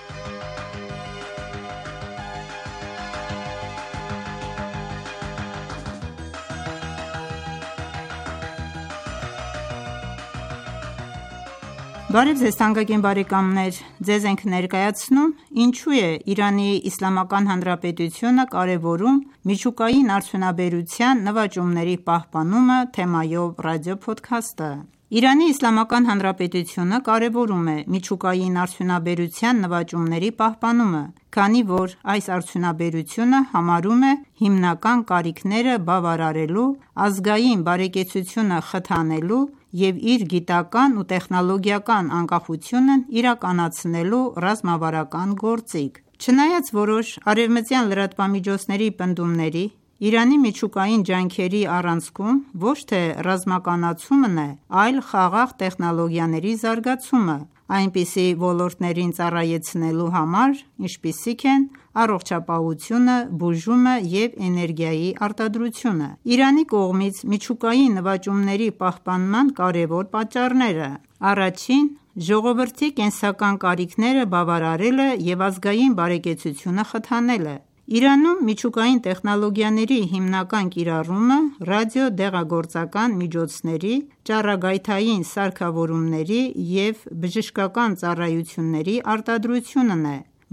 Բարև Ձեզ թանկագին բարեկամներ, Ձեզ ենք ներկայացնում «Ինչու է Իրանի Իսլամական Հանրապետությունը կարևորում միջուկային արդյունաբերության նվաճումների պահպանումը» թեմայով ռադիոփոդքասթը: Իրանի Իսլամական Հանրապետությունը կարևորում է միջուկային արդյունաբերության նվաճումների պահպանումը, քանի որ այս արդյունաբերությունը համարում է հիմնական կարիքները բավարարելու, ազգային բարեկեցությունը խթանելու և իր գիտական ու տեխնոլոգիական անկախությունն իրականացնելու ռազմավարական գործիք: Չնայած որոշ արևմտյան լրատվամիջոցների պնդումների, Իրանի միջուկային ջանքերի առանցքում ոչ թե ռազմականացումն է, այլ խաղաղ տեխնոլոգիաների զարգացումը, այնպիսի ոլորտներին ծառայեցնելու համար, ինչպիսիք են առողջապահությունը, բուժումը և էներգիայի արտադրությունը: Իրանի կողմից միջուկային նվաճումների պահպանման կարևոր պատճառները. Առաջին՝ ժողովրդի կենսական կարիքները բավարարելը և ազգային բարեկեցությունը խթանելը: Իրանում միջուկային տեխնոլոգիաների հիմնական կիրառումը ռադիոդեղագործական միջոցների, ճառագայթային սարքավորումների և բժշկական ծառայությունների արտադրությունն է,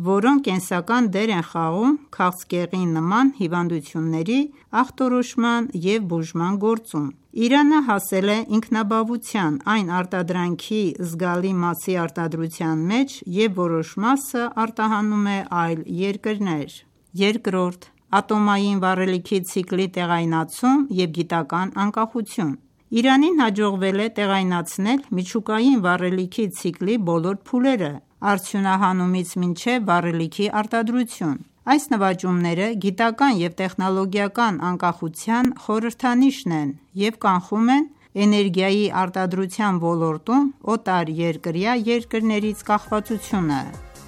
որոնք կենսական դեր են խաղում քաղցկեղի նման հիվանդությունների ախտորոշման և բուժման գործում։ Իրանը հասել է ինքնաբավության այն արտադրանքի զգալի մասի արտադրության մեջ և որոշ մասը արտահանում է այլ երկրներ։ Երկրորդ՝ ատոմային վառելիքի ցիկլի տեղայնացում և գիտական անկախություն։ Իրանին հաջողվել է տեղայնացնել միջուկային վառելիքի ցիկլի բոլոր փուլերը՝ արդյունահանումից մինչև վառելիքի արտադրություն։ Այս նվաճումները գիտական և տեխնոլոգիական անկախության խորհրդանիշն են և կանխում են էներգիայի արտադրության ոլորտում օտարերկրյա երկրներից կախվածությունը։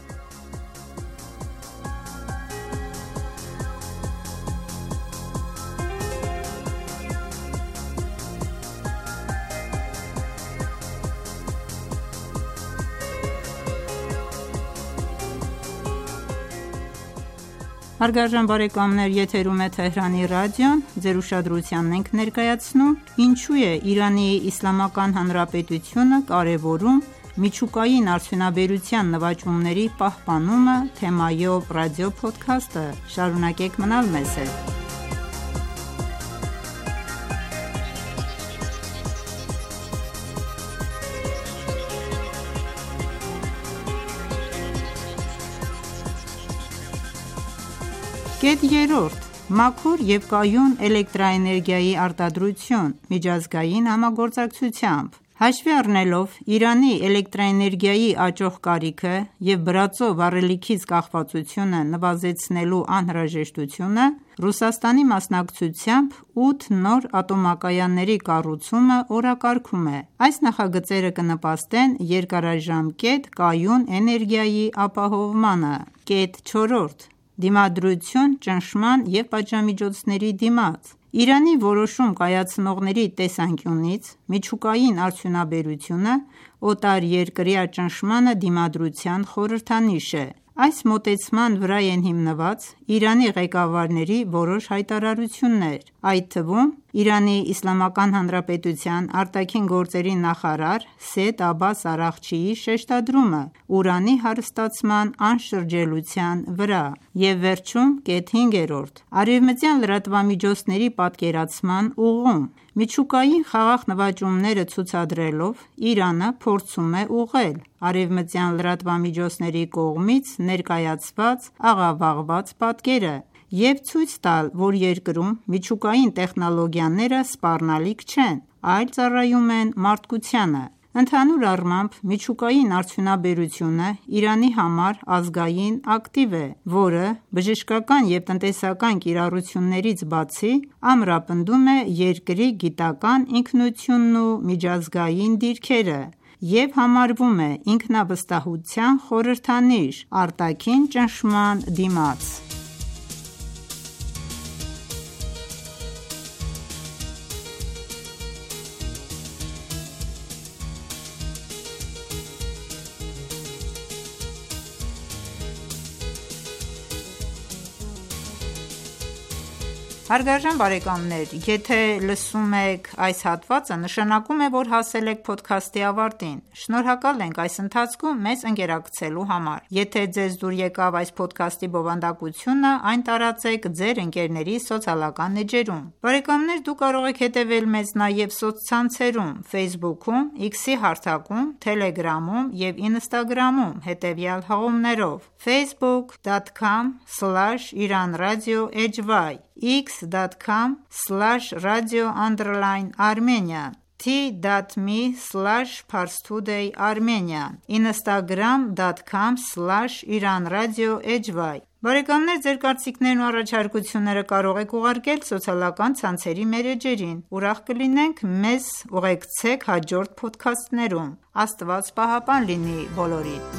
Հարգարժան բարեկամներ, եթերում է Թեհրանի ռադիոն, ձեր ուշադրությանն ենք ներկայացնում «Ինչու է Իրանի Իսլամական Հանրապետությունը կարևորում միջուկային արդյունաբերության նվաճումների պահպանումը» թեմայով ռադիոփոդքասթը։ Շարունակեք մնալ մեզ հետ։ Կետ երրորդ՝ մաքուր և կայուն էլեկտրաէներգիայի արտադրություն՝ միջազգային համագործակցությամբ։ Հաշվի առնելով Իրանի էլեկտրաէներգիայի աճող կարիքը և բրածո վառելիքից կախվածությունը նվազեցնելու անհրաժեշտությունը, Ռուսաստանի մասնակցությամբ ութ նոր ատոմակայանների կառուցումը օրակարգում է։ Այս նախագծերը կնպաստեն երկարաժամկետ կայուն էներգիայի ապահովմանը։ Կետ չորրորդ՝ դիմադրություն ճնշման և պատժամիջոցների դիմաց։ Իրանի որոշում կայացնողների տեսանկյունից միջուկային արդյունաբերությունը օտարերկրյա ճնշմանը դիմադրության խորհրդանիշ է։ Այս մոտեցման վրա են հիմնված Իրանի ղեկավարների որոշ հայտարարություններ, այդ թվում Իրանի Իսլամական Հանրապետության արտաքին գործերի նախարար Սեյեդ Աբբաս Արաղչիի շեշտադրումը ուրանի հարստացման անշրջելիության վրա։ Եվ վերջում կետ հինգերորդ՝ արևմտյան լրատվամիջոցների պատկերացման ուղղում։ Միջուկային խաղաղ նվաճումները ցուցադրելով Իրանը փորձում է ուղղել արևմտյան լրատվամիջոցների կողմից ներկայացված աղավաղված պատկերը և ցույց տալ, որ երկրում միջուկային տեխնոլոգիաները սպառնալիք չեն, այլ ծառայում են մարդկությանը։ Ընդհանուր առմամբ միջուկային արդյունաբերությունը Իրանի համար ազգային ակտիվ է, որը բժշկական և տնտեսական կիրառություններից բացի ամրապնդում է երկրի գիտական ինքնությունն ու միջազգային դիրքերը և համարվում է ինքնավստահության խորհրդանիշ արտաքին ճնշման դիմաց։ Հարգարժան բարեկամներ, եթե լսում եք այս հատվածը, նշանակում է, որ հասել եք փոդքասթի ավարտին։ Շնորհակալ ենք այս ընթացքում մեզ ընկերակցելու համար։ Եթե ձեզ դուր եկավ այս փոդքասթի բովանդակությունը, այն տարածեք ձեր ընկերների սոցիալական էջերում։ Բարեկամներ, դուք կարող եք հետևել մեզ նաև սոցցանցերում Facebook-ում, X-ի հարթակում, Telegram-ում և Instagram-ում հետևյալ հղումներով՝ facebook dot com slash iranradio.hy, x dot com slash radio underline armenian, t dot m e slash parstoday.armenian, instagram dot com slash iranradio.hy։ Բարեկամներ, ձեր կարծիքներն ու առաջարկությունները կարող եք ուղարկել սոցիալական ցանցերի մեր էջերին։ Ուրախ կլինենք մեզ ուղեկցեք հաջորդ փոդքասթներում։ Աստված պահապան լինի բոլորիդ։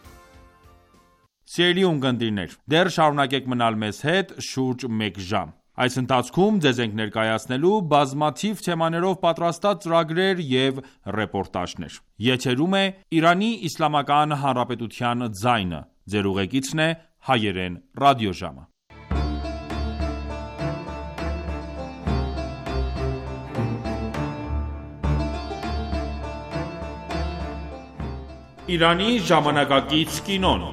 Սիրելի ունկնդիրներ, դեռ շարունակեք մնալ մեզ հետ շուրջ մեկ ժամ։ Այս ընթացքում ձեզ ենք ներկայացնելու բազմաթիվ թեմաներով պատրաստած ծրագրեր և ռեպորտաժներ։ Եթերում է Իրանի Իսլամական Հանրապետության ձայնը։ Ձեր ուղեկիցն է Հայերեն ռադիոժամը։ Իրանի ժամանակակից կինոն։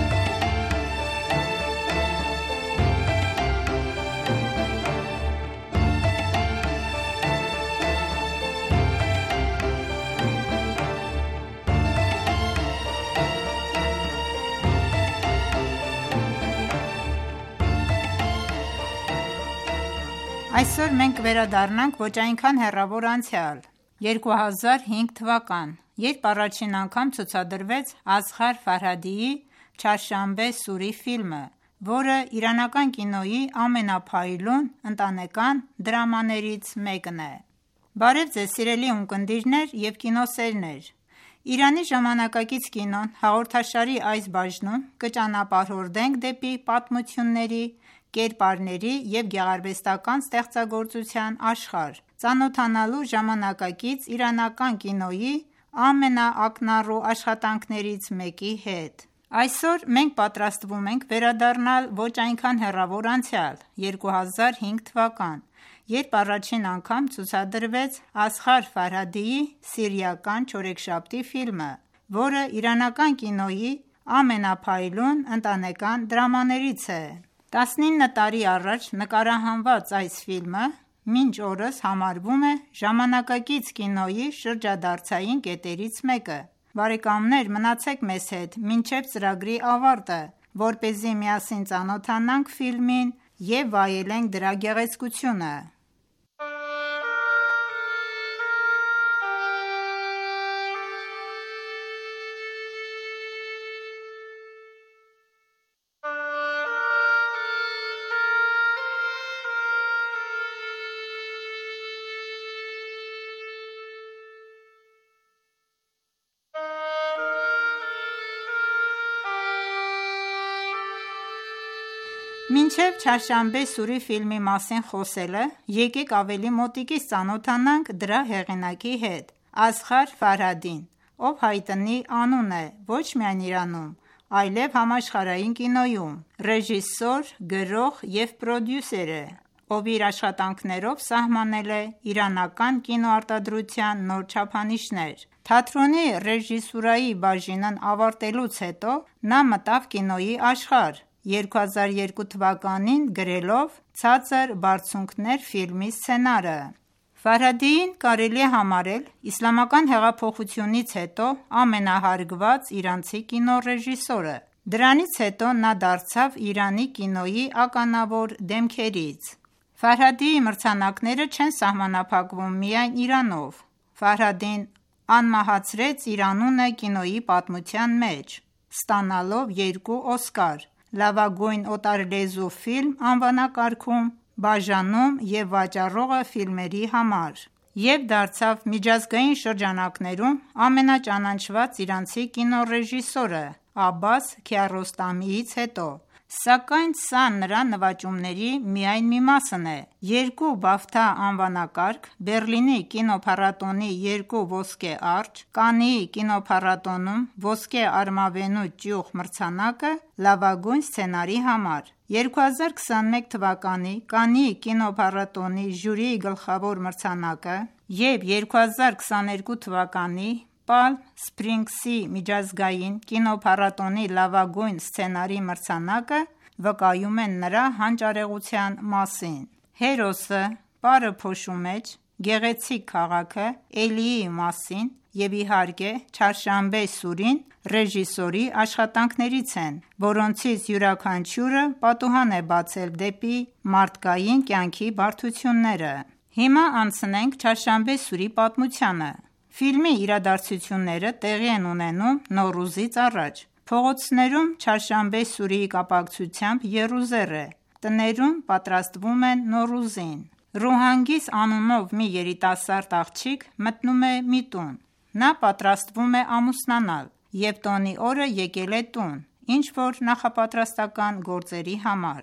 Այսօր մենք կվերադառնանք ոչ այնքան հեռավոր անցյալ՝ երկու հազար հինգ թվական, երբ առաջին անգամ ցուցադրվեց Ասղար Ֆարհադիի «Չհարշանբե սուրի» ֆիլմը, որը իրանական կինոյի ամենափայլուն ընտանեկան դրամաներից մեկն է։ Բարև ձեզ սիրելի ունկնդիրներ և կինոսերներ։ Իրանի ժամանակակից կինոն հաղորդաշարի այս բաժնում կճանապարհորդենք դեպի պատմությունների, կերպարների և գեղարվեստական ստեղծագործության աշխարհ՝ ծանոթանալու ժամանակակից իրանական կինոյի ամենաակնառու աշխատանքներից մեկի հետ։ Այսօր մենք պատրաստվում ենք վերադառնալ ոչ այնքան հեռավոր անցյալ՝ երկու հազար հինգ թվական, երբ առաջին անգամ ցուցադրվեց Ասղար Ֆարհադիի սիրիական չորեքշաբթի ֆիլմը, որը իրանական կինոյի ամենափայլուն ընտանեկան դրամաներից է։ տասնինը տարի առաջ նկարահանված այս ֆիլմը մինչ օրս համարվում է ժամանակակից կինոյի շրջադարձային կետերից մեկը։ Բարեկամներ, մնացեք մեզ հետ մինչև ծրագրի ավարտը, որպեսզի միասին ծանոթանանք ֆիլմին և վայելենք դրա գեղեցկությունը։ Մինչև «Չհարշանբե սուրի» ֆիլմի մասին խոսելը, եկեք ավելի մոտիկից ծանոթանանք դրա հեղինակի հետ՝ Ասղար Ֆարհադին, ով հայտնի անուն է ոչ միայն Իրանում, այլև համաշխարհային կինոյում, ռեժիսոր, գրող և պրոդյուսեր է, ով իր աշխատանքներով սահմանել է իրանական կինոարտադրության նոր չափանիշներ։ Թատրոնի ռեժիսուրայի բաժինն ավարտելուց հետո նա մտավ կինոյի աշխարհ՝ երկու հազար երկու թվականին գրելով «Ցածր բարձունքներ» ֆիլմի սցենարը։ Ֆարհադիին կարելի է համարել իսլամական հեղափոխությունից հետո ամենահարգված իրանցի կինոռեժիսորը։ Դրանից հետո նա դարձավ Իրանի կինոյի ականավոր դեմքերից։ Ֆարհադիի մրցանակները չեն սահմանափակվում միայն Իրանով։ Ֆարհադին անմահացրեց իր անունը կինոյի պատմության մեջ, ստանալով երկու Օսկար՝ «Լավագույն օտարալեզու ֆիլմ» անվանակարգում բաժանում և վաճառողը ֆիլմերի համար, և դարձավ միջազգային շրջանակներում ամենաճանաչված իրանցի կինոռեժիսորը Աբբաս Քիարոստամիից հետո։ Սակայն սա նրա նվաճումների միայն մի մասն է։ Երկու «Բաֆթա» անվանակարգ, Բեռլինի կինոփառատոնի երկու ոսկե արճ, Կաննի կինոփառատոնում ոսկե արմավենու ճյուղ մրցանակը լավագույն սցենարի համար, երկու հազար քսաներկու թվականի Կաննի կինոփառատոնի ժյուրիի գլխավոր մրցանակը և երկու հազար քսաներկու թվականի Պալմ Սփրինգսի միջազգային կինոփառատոնի լավագույն սցենարի մրցանակը վկայում են նրա հանճարեղության մասին։ «Հերոսը», «Պարը փոշու մեջ», «Գեղեցիկ քաղաքը», «Էլիի մասին» և իհարկե «Չհարշանբե սուրին» ռեժիսորի աշխատանքներից են, որոնցից յուրաքանչյուրը պատուհան է բացել դեպի մարդկային կյանքի բարդությունները։ Հիմա անցնենք «Չհարշանբե սուրի» պատմությանը։ Ֆիլմի իրադարձությունները տեղի են ունենում Նոռուզից առաջ։ Փողոցներում Չհարշանբե սուրիի կապակցությամբ եռուզեռ է, տներում պատրաստվում են Նոռուզին։ Ռուհանգիս անունով մի երիտասարդ աղջիկ մտնում է մի տուն։ Նա պատրաստվում է ամուսնանալ և տոնի օրը եկել է տուն ինչ-որ նախապատրաստական գործերի համար։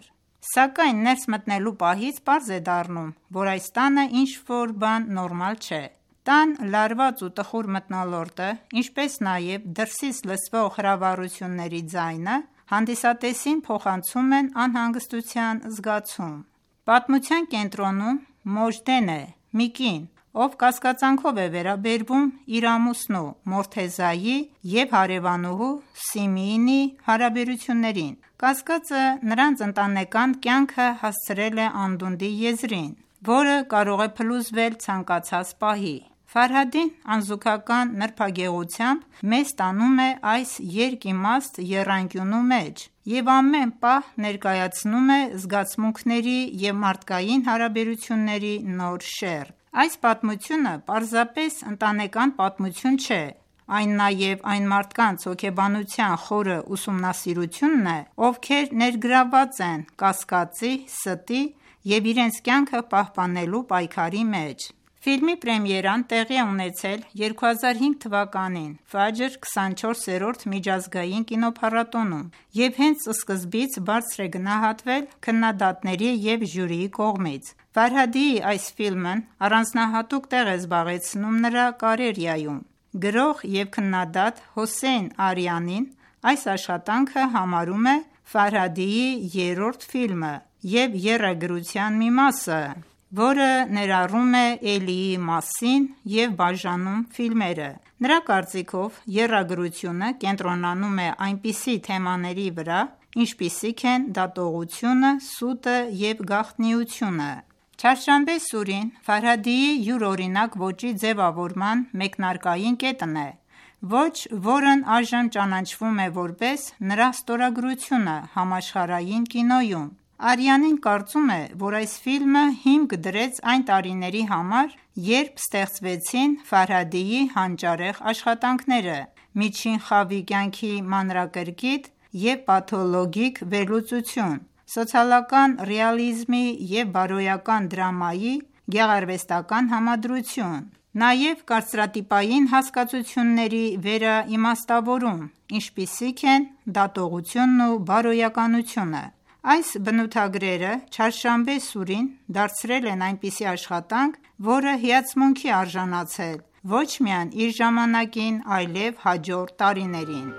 Սակայն ներս մտնելու պահից պարզ է դառնում, որ այս տանը ինչ-որ բան նորմալ չէ։ Տան լարված ու տխուր մթնոլորտը, ինչպես նաև դրսից լսվող հրավառությունների ձայնը հանդիսատեսին փոխանցում են անհանգստության զգացում։ Պատմության կենտրոնում Մոժդեն է, մի կին, ով կասկածանքով է վերաբերվում իր ամուսնու Մորթեզայի և հարևանուհու Սիմիինի հարաբերություններին։ Կասկածը նրանց ընտանեկան կյանքը հասցրել է անդունդի եզրին, որը կարող է փլուզվել ցանկացած պահի։ Ֆարհադին անզուգական նրբագեղությամբ մեզ տանում է այս երկիմաստ եռանկյունու մեջ և ամեն պահ ներկայացնում է զգացմունքների և մարդկային հարաբերությունների նոր շեռ։ Այս պատմությունը պարզապես ընտանեկան պատմություն չէ, այն նաև այն մարդկանց հոգեբանության խորը ուսումնասիրությունն է, ովքեր ներգրավված են կասկածի, ստի և իրենց կյանքը պահպանելու պայքարի մեջ։ Ֆիլմի պրեմիերան տեղի է ունեցել երկու հազար հինգ թվականին Ֆաջր քսանչորսերորդ միջազգային կինոփառատոնում և հենց սկզբից բարձր է գնահատվել քննադատների և ժյուրիի կողմից։ Ֆարհադիի այս ֆիլմն առանձնահատուկ տեղ է զբաղեցնում նրա կարիերայում։ Գրող և քննադատ Հոսեյն Արյանին այս աշխատանքը համարում է Ֆարհադիի երրորդ ֆիլմը և եռագրության մի մասը, որը ներառում է Էլիի մասին և բաժանում ֆիլմերը։ Նրա կարծիքով եռագրությունը կենտրոնանում է այնպիսի թեմաների վրա, ինչպիսիք են դատողությունը, սուտը և գաղտնիությունը։ Չհարշանբե սուրին Ֆարհադիի յուրօրինակ ոճի ձևավորման մեկնարկային կետն է, ոճ, որն այժմ ճանաչվում է որպես նրա ստորագրությունը համաշխարհային կինոյում։ Արյանին կարծում է, որ այս ֆիլմը հիմք դրեց այն տարիների համար, երբ ստեղծվեցին Ֆարհադիի հանճարեղ աշխատանքները՝ «Միջին խավի կյանքի մանրակրկիտ» և «Պաթոլոգիկ վերլուծություն», «Սոցիալական ռեալիզմի և բարոյական դրամայի» գեղարվեստական համադրություն, նաև կարծրատիպային հասկացությունների վերաիմաստավորում, ինչպիսիք են դատողությունն ու բարոյականությունը։ Այս բնութագրերը Չհարշանբե սուրին դարձրել են այնպիսի աշխատանք, որը հիացմունքի է արժանացել ոչ միայն իր ժամանակին, այլև հաջորդ տարիներին։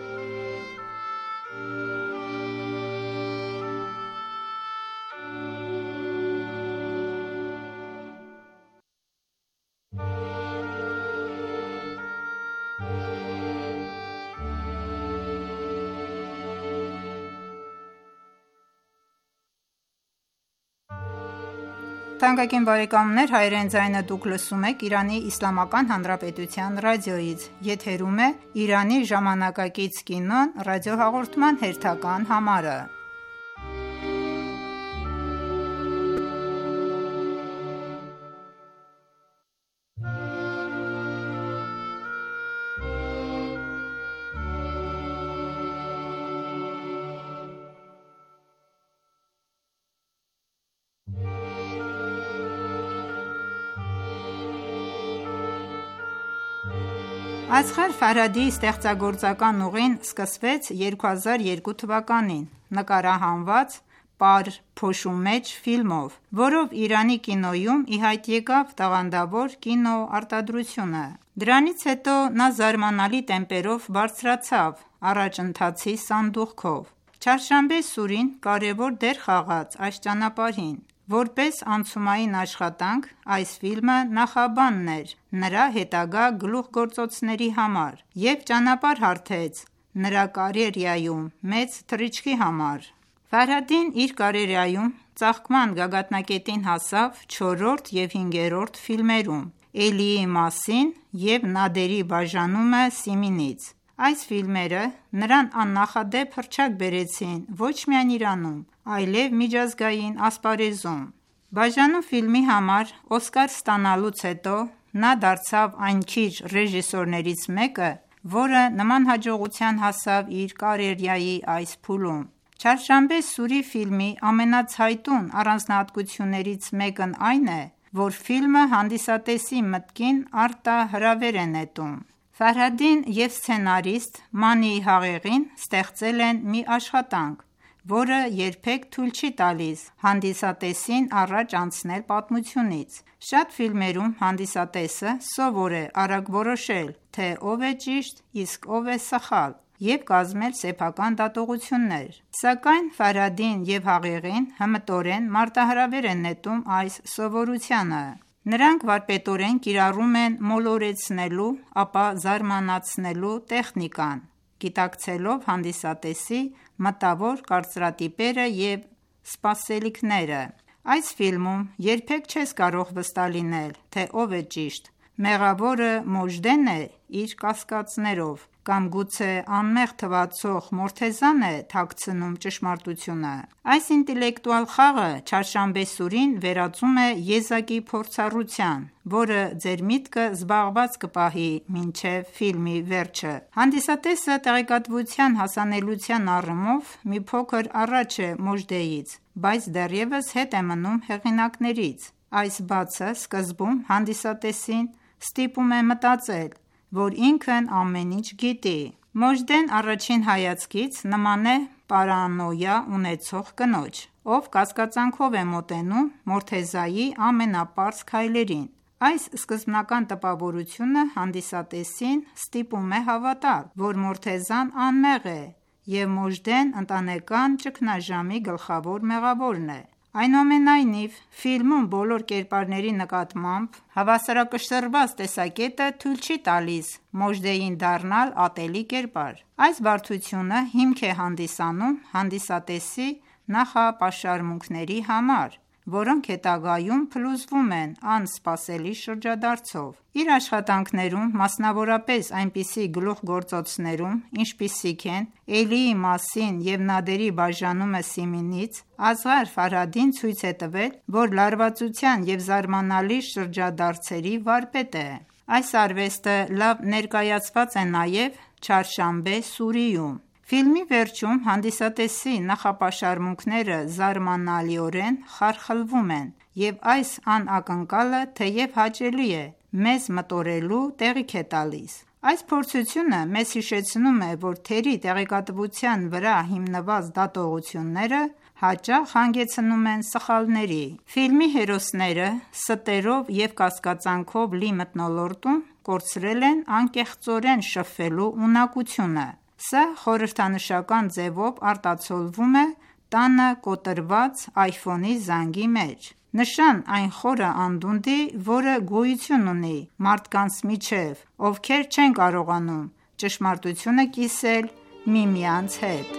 Թանկագին բարեկամներ, հայրեն ձայնը դուք լսում եք Իրանի Իսլամական Հանրապետության ռադիոյից։ Եթերում է «Իրանի ժամանակակից կինոն» ռադիոհաղորդման հերթական համարը։ Ասղար Ֆարհադիի ստեղծագործական ուղին սկսվեց երկու հազար երկու թվականին նկարահանված «Պար փոշու մեջ» ֆիլմով, որով Իրանի կինոյում ի հայտ եկավ տաղանդավոր կինոարտադրությունը։ Դրանից հետո նա զարմանալի տեմպերով բարձրացավ առաջընթացի սանդուղքով։ Չհարշանբե սուրին կարևոր դեր խաղաց այս ճանապարհին։ Որպես անցումային աշխատանք, այս ֆիլմը նախաբանն էր նրա հետագա գլուխգործոցների համար և ճանապարհ հարթեց նրա կարիերայում մեծ թռիչքի համար։ Ֆարհադին իր կարիերայում ծաղկման գագաթնակետին հասավ չորրորդ և հինգերորդ ֆիլմերում՝ Էլիի մասին և Նադերի բաժանումը Սիմինից։ Այս ֆիլմերը նրան աննախադեպ հռչակ բերեցին ոչ միայն Իրանում, այլև միջազգային ասպարեզում։ «Բաժանում» ֆիլմի համար Օսկար ստանալուց հետո նա դարձավ այն քիչ ռեժիսորներից մեկը, որը նման հաջողության հասավ իր կարիերայի այս փուլում։ Չհարշանբե սուրի ֆիլմի ամենացայտուն առանձնահատկություններից մեկն այն է, որ ֆիլմը հանդիսատեսի մտքին արտահրավեր է նետում։ Ֆարհադին և սցենարիստ Մանիի Հաղեղին ստեղծել են մի աշխատանք, որը երբեք թույլ չի տալիս հանդիսատեսին առաջ անցնել պատմությունից։ Շատ ֆիլմերում հանդիսատեսը սովոր է արագ որոշել, թե ով է ճիշտ, իսկ ով է սխալ և կազմել սեփական դատողություններ։ Սակայն Ֆարհադին և Հաղիղին հմտորեն մարտահրավեր են նետում այս սովորությանը։ Նրանք վարպետորեն կիրառում են մոլորեցնելու, ապա զարմանացնելու տեխնիկան, գիտակցելով հանդիսատեսի մտավոր կարծրատիպերը և սպասելիքները։ Այս ֆիլմում երբեք չես կարող վստահ լինել, թե ով է ճիշտ՝ մեղավորը Մոժդեն է իր կասկածներով, կամ գուցե անմեղ թվացող Մորթեզան է թաքցնում ճշմարտությունը։ Այս ինտելեկտուալ խաղը չհարշանբե սուրին վերածում է եզակի փորձառության, որը ձեր միտքը զբաղված կպահի մինչև ֆիլմի վերջը։ Հանդիսատեսը տեղեկատվության հասանելիության առումով մի փոքր առաջ է Մոժդեից, բայց դեռևս հետ է մնում հեղինակներից։ Այս բացը սկզբում հանդիսատեսին ստիպում է մտածել, որ ինքն ամեն ինչ գիտի։ Մոժդեն առաջին հայացքից նման է պարանոյա ունեցող կնոջ, ով կասկածանքով է մոտենում Մորթեզայի ամենապարզ քայլերին։ Այս սկզբնական տպավորությունը հանդիսատեսին ստիպում է հավատալ, որ Մորթեզան անմեղ է, և Մոժդեն ընտանեկան ճգնաժամի գլխավոր մեղավորն է։ Այնուամենայնիվ, ֆիլմում բոլոր կերպարների նկատմամբ հավասարակշռված տեսակետը թույլ չի տալիս Մոժդեին դառնալ ատելի կերպար։ Այս բարդությունը հիմք է հանդիսանում հանդիսատեսի նախապաշարմունքների համար, որոնք հետագայում փլուզվում են անսպասելի շրջադարձով։ Իր աշխատանքներում, մասնավորապես այնպիսի գլուխգործոցներում, ինչպիսիք են Էլիի մասին և Նադերի բաժանումը Սիմինից, Ասղար Ֆարհադին ցույց է տվել, որ լարվածության և զարմանալի շրջադարձերի վարպետ է։ Այս արվեստը լավ ներկայացված է նաև Չհարշանբե սուրիում։ Ֆիլմի վերջում հանդիսատեսի նախապաշարմունքները զարմանալիորեն խարխլվում են, և այս անակնկալը, թեև հաճելի է, մեզ մտորելու տեղիք է տալիս։ Այս փորձությունը մեզ հիշեցնում է, որ թերի տեղեկատվության վրա հիմնված դատողությունները հաճախ հանգեցնում են սխալների։ Ֆիլմի հերոսները ստերով և կասկածանքով լի մթնոլորտում կորցրել են անկեղծորեն շփվելու ունակությունը։ Սա խորհրդանշական ձևով արտացոլվում է տանը կոտրված iPhone-ի զանգի մեջ։ Նշան այն խորը անդունդի, որը գոյություն ունի մարդկանց միջև, ովքեր չեն կարողանում ճշմարտությունը կիսել միմյանց հետ։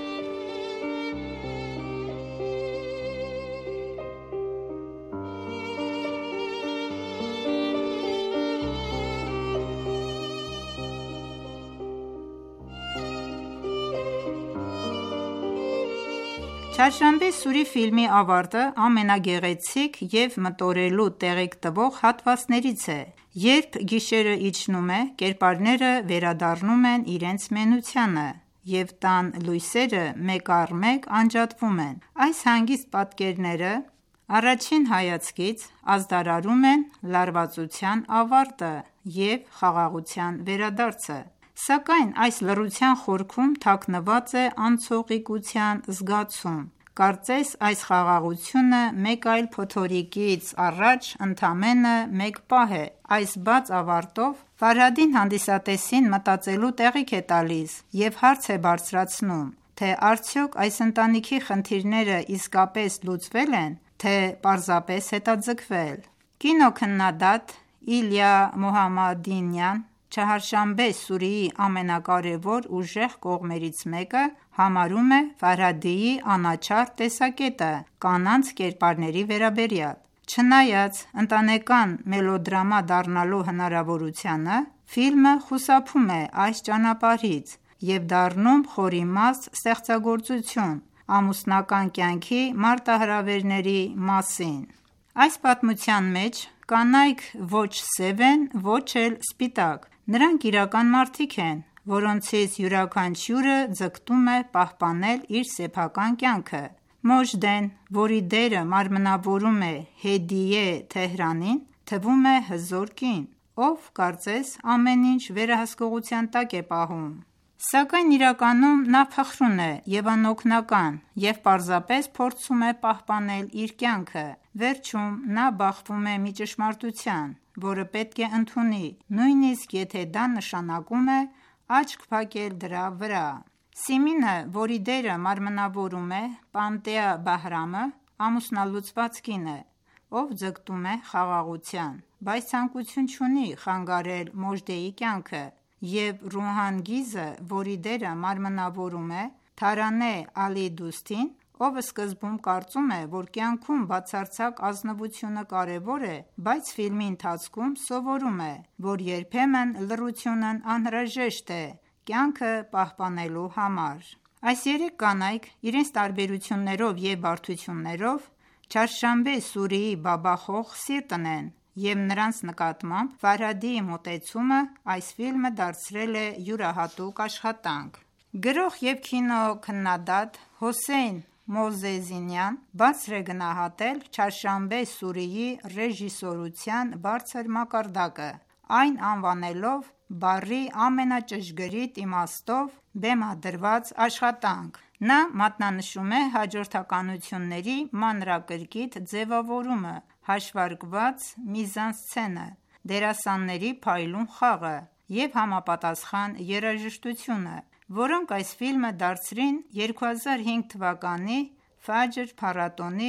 Չհարշանբե սուրի ֆիլմի ավարտը ամենագեղեցիկ և մտորելու տեղիք տվող հատվածներից է, երբ գիշերը իջնում է, կերպարները վերադառնում են իրենց մենությանը, և տան լույսերը մեկ առ մեկ անջատվում են։ Այս հանգիստ պատկերները առաջին հայացքից ազդարարում են լարվածության ավարտը և խաղաղության վերադարձը։ Սակայն այս լռության խորքում թաքնված է անցողիկության զգացում։ Կարծես այս խաղաղությունը մեկ այլ փոթորիկից առաջ ընդամենը մեկ պահ է։ Այս բաց ավարտով Ֆարհադին հանդիսատեսին մտածելու տեղիք է տալիս և հարց է բարձրացնում, թե արդյոք այս ընտանիքի խնդիրները իսկապես լուծվե՞լ են, թե պարզապես հետաձգվել։ Կինոքննադատ Իլյա Մոհամմադինյան Չհարշանբե սուրիի ամենակարևոր ուժեղ կողմերից մեկը համարում է Ֆարհադիի անաչառ տեսակետը կանանց կերպարների վերաբերյալ։ Չնայած ընտանեկան մելոդրամա դառնալու հնարավորությանը, ֆիլմը խուսափում է այս ճանապարհից և դառնում խորիմաստ ստեղծագործություն ամուսնական կյանքի մարտահրավերների մասին։ Այս պատմության մեջ կանայք ոչ սև են, ոչ էլ սպիտակ։ Նրանք իրական մարդիկ են, որոնցից յուրաքանչյուրը ձգտում է պահպանել իր սեփական կյանքը։ Մոժդեն, որի դերը մարմնավորում է Հեդիե Թեհրանին, թվում է հզոր կին, ով կարծես ամեն ինչ վերահսկողության տակ է պահում։ Սակայն իրականում նա փխրուն է և անօգնական և պարզապես փորձում է պահպանել իր կյանքը: Վերջում նա բախվում է մի ճշմարտության, որը պետք է ընդունի, նույնիսկ եթե դա նշանակում է աչք փակել դրա վրա: Սիմինը, որի դերը մարմնավորում է Պանտեա Բահրամը, ամուսնալուծված կին է, ով ձգտում է խաղաղության, բայց ցանկություն չունի խանգարել Մոժդեի կյանքը, և Ռուհան Գիզը, որի դերը մարմնավորում է Թարանե Ալի Դուստին, ով սկզբում կարծում է, որ կյանքում բացարձակ ազնվությունը կարևոր է, բայց ֆիլմի ընթացքում սովորում է, որ երբեմն լռությունն անհրաժեշտ է կյանքը պահպանելու համար: Այս երեք կանայք իրենց տարբերություններով և բարդություններով Չհարշանբե սուրեի բաբախող սիրտն են, և նրանց նկատմամբ Ֆարհադիի մոտեցումը այս ֆիլմը դարձրել է յուրահատուկ աշխատանք: Գրող և կինոքննադատ Հոսեյն Մովզեզինյան բարձր է գնահատել Չհարշանբե սուրեի ռեժիսորության բարձր մակարդակը, այն անվանելով բառի ամենաճշգրիտ իմաստով բեմադրված աշխատանք: Նա մատնանշում է հաջորդականությունների մանրակրկիտ ձևավորումը, հաշվարկված միզանսցենը, դերասանների փայլուն խաղը և համապատասխան երաժշտությունը, որոնք այս ֆիլմը դարձրին երկու հազար հինգ թվականի Ֆաջր փառատոնի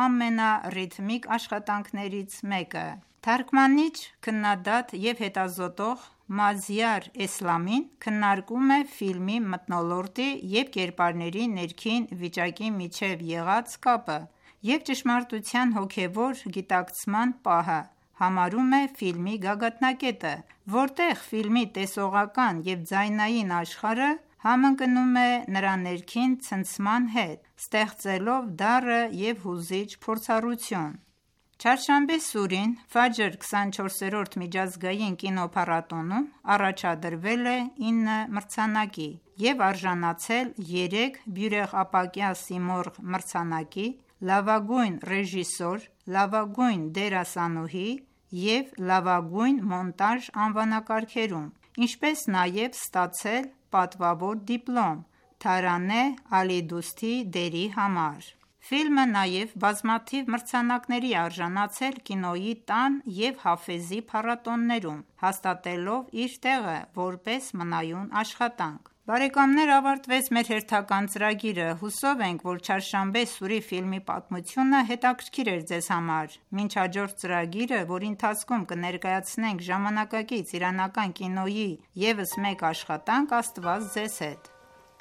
ամենառիթմիկ աշխատանքներից մեկը: Թարգմանիչ, քննադատ և հետազոտող Մազիար Էսլամին քննարկում է ֆիլմի մթնոլորտի և կերպարների ներքին վիճակի միջև եղած կապը և ճշմարտության հոգևոր գիտակցման պահը համարում է ֆիլմի գագաթնակետը, որտեղ ֆիլմի տեսողական և ձայնային աշխարհը համընկնում է նրա ներքին ցնցման հետ, ստեղծելով դառը և հուզիչ փորձառություն: Չհարշանբե սուրին Ֆաջր քսանչորսերորդ միջազգային կինոփառատոնում առաջադրվել է ինը մրցանակի և արժանացել երեք բյուրեղապակյա Սիմորղ մրցանակի՝ լավագույն ռեժիսոր, լավագույն դերասանուհի և լավագույն մոնտաժ անվանակարգերում, ինչպես նաև ստացել պատվավոր դիպլոմ Թարանե Ալի Դուստի դերի համար: Ֆիլմը նաև բազմաթիվ մրցանակների է արժանացել կինոյի տան և Հաֆեզի փառատոներում, հաստատելով իր տեղը որպես մնայուն աշխատանք: Բարեկամներ ավարտվեց մեր հերթական ծրագիրը: Հուսով ենք, որ Չհարշանբե սուրի ֆիլմի պատմությունը հետաքրքիր էր ձեզ համար: Մինչ հաջորդ ծրագիրը, որի ընթացքում կներկայացնենք ժամանակակից իրանական կինոյի ևս մեկ աշխատանք, Աստված ձեզ հետ: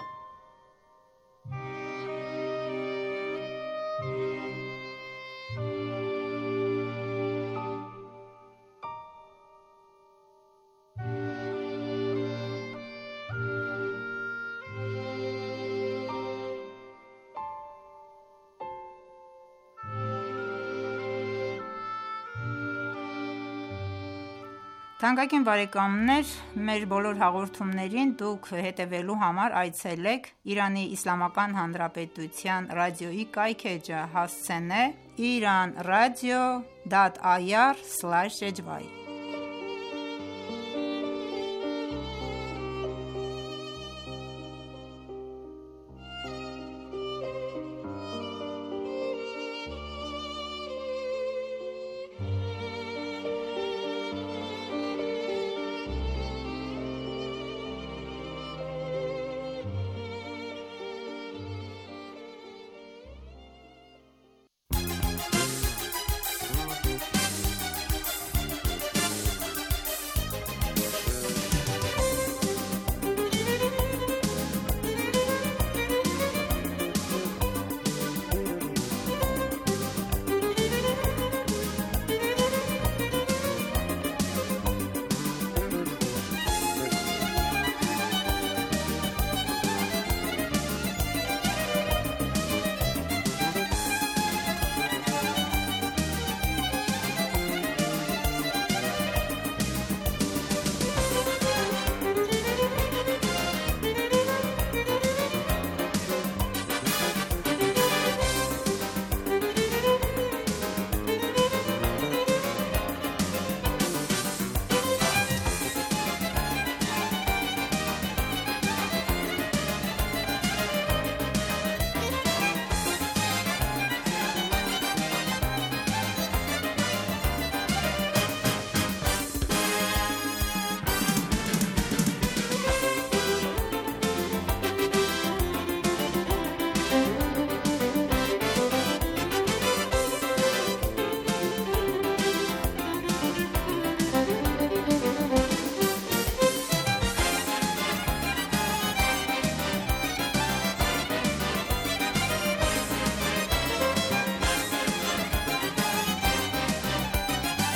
Թանկագին բարեկամներ, մեր բոլոր հաղորդումներին դուք հետևելու համար այցելեք Իրանի Իսլամական Հանրապետության ռադիոյի կայքէջը հասցենե իրանradio.ir/hy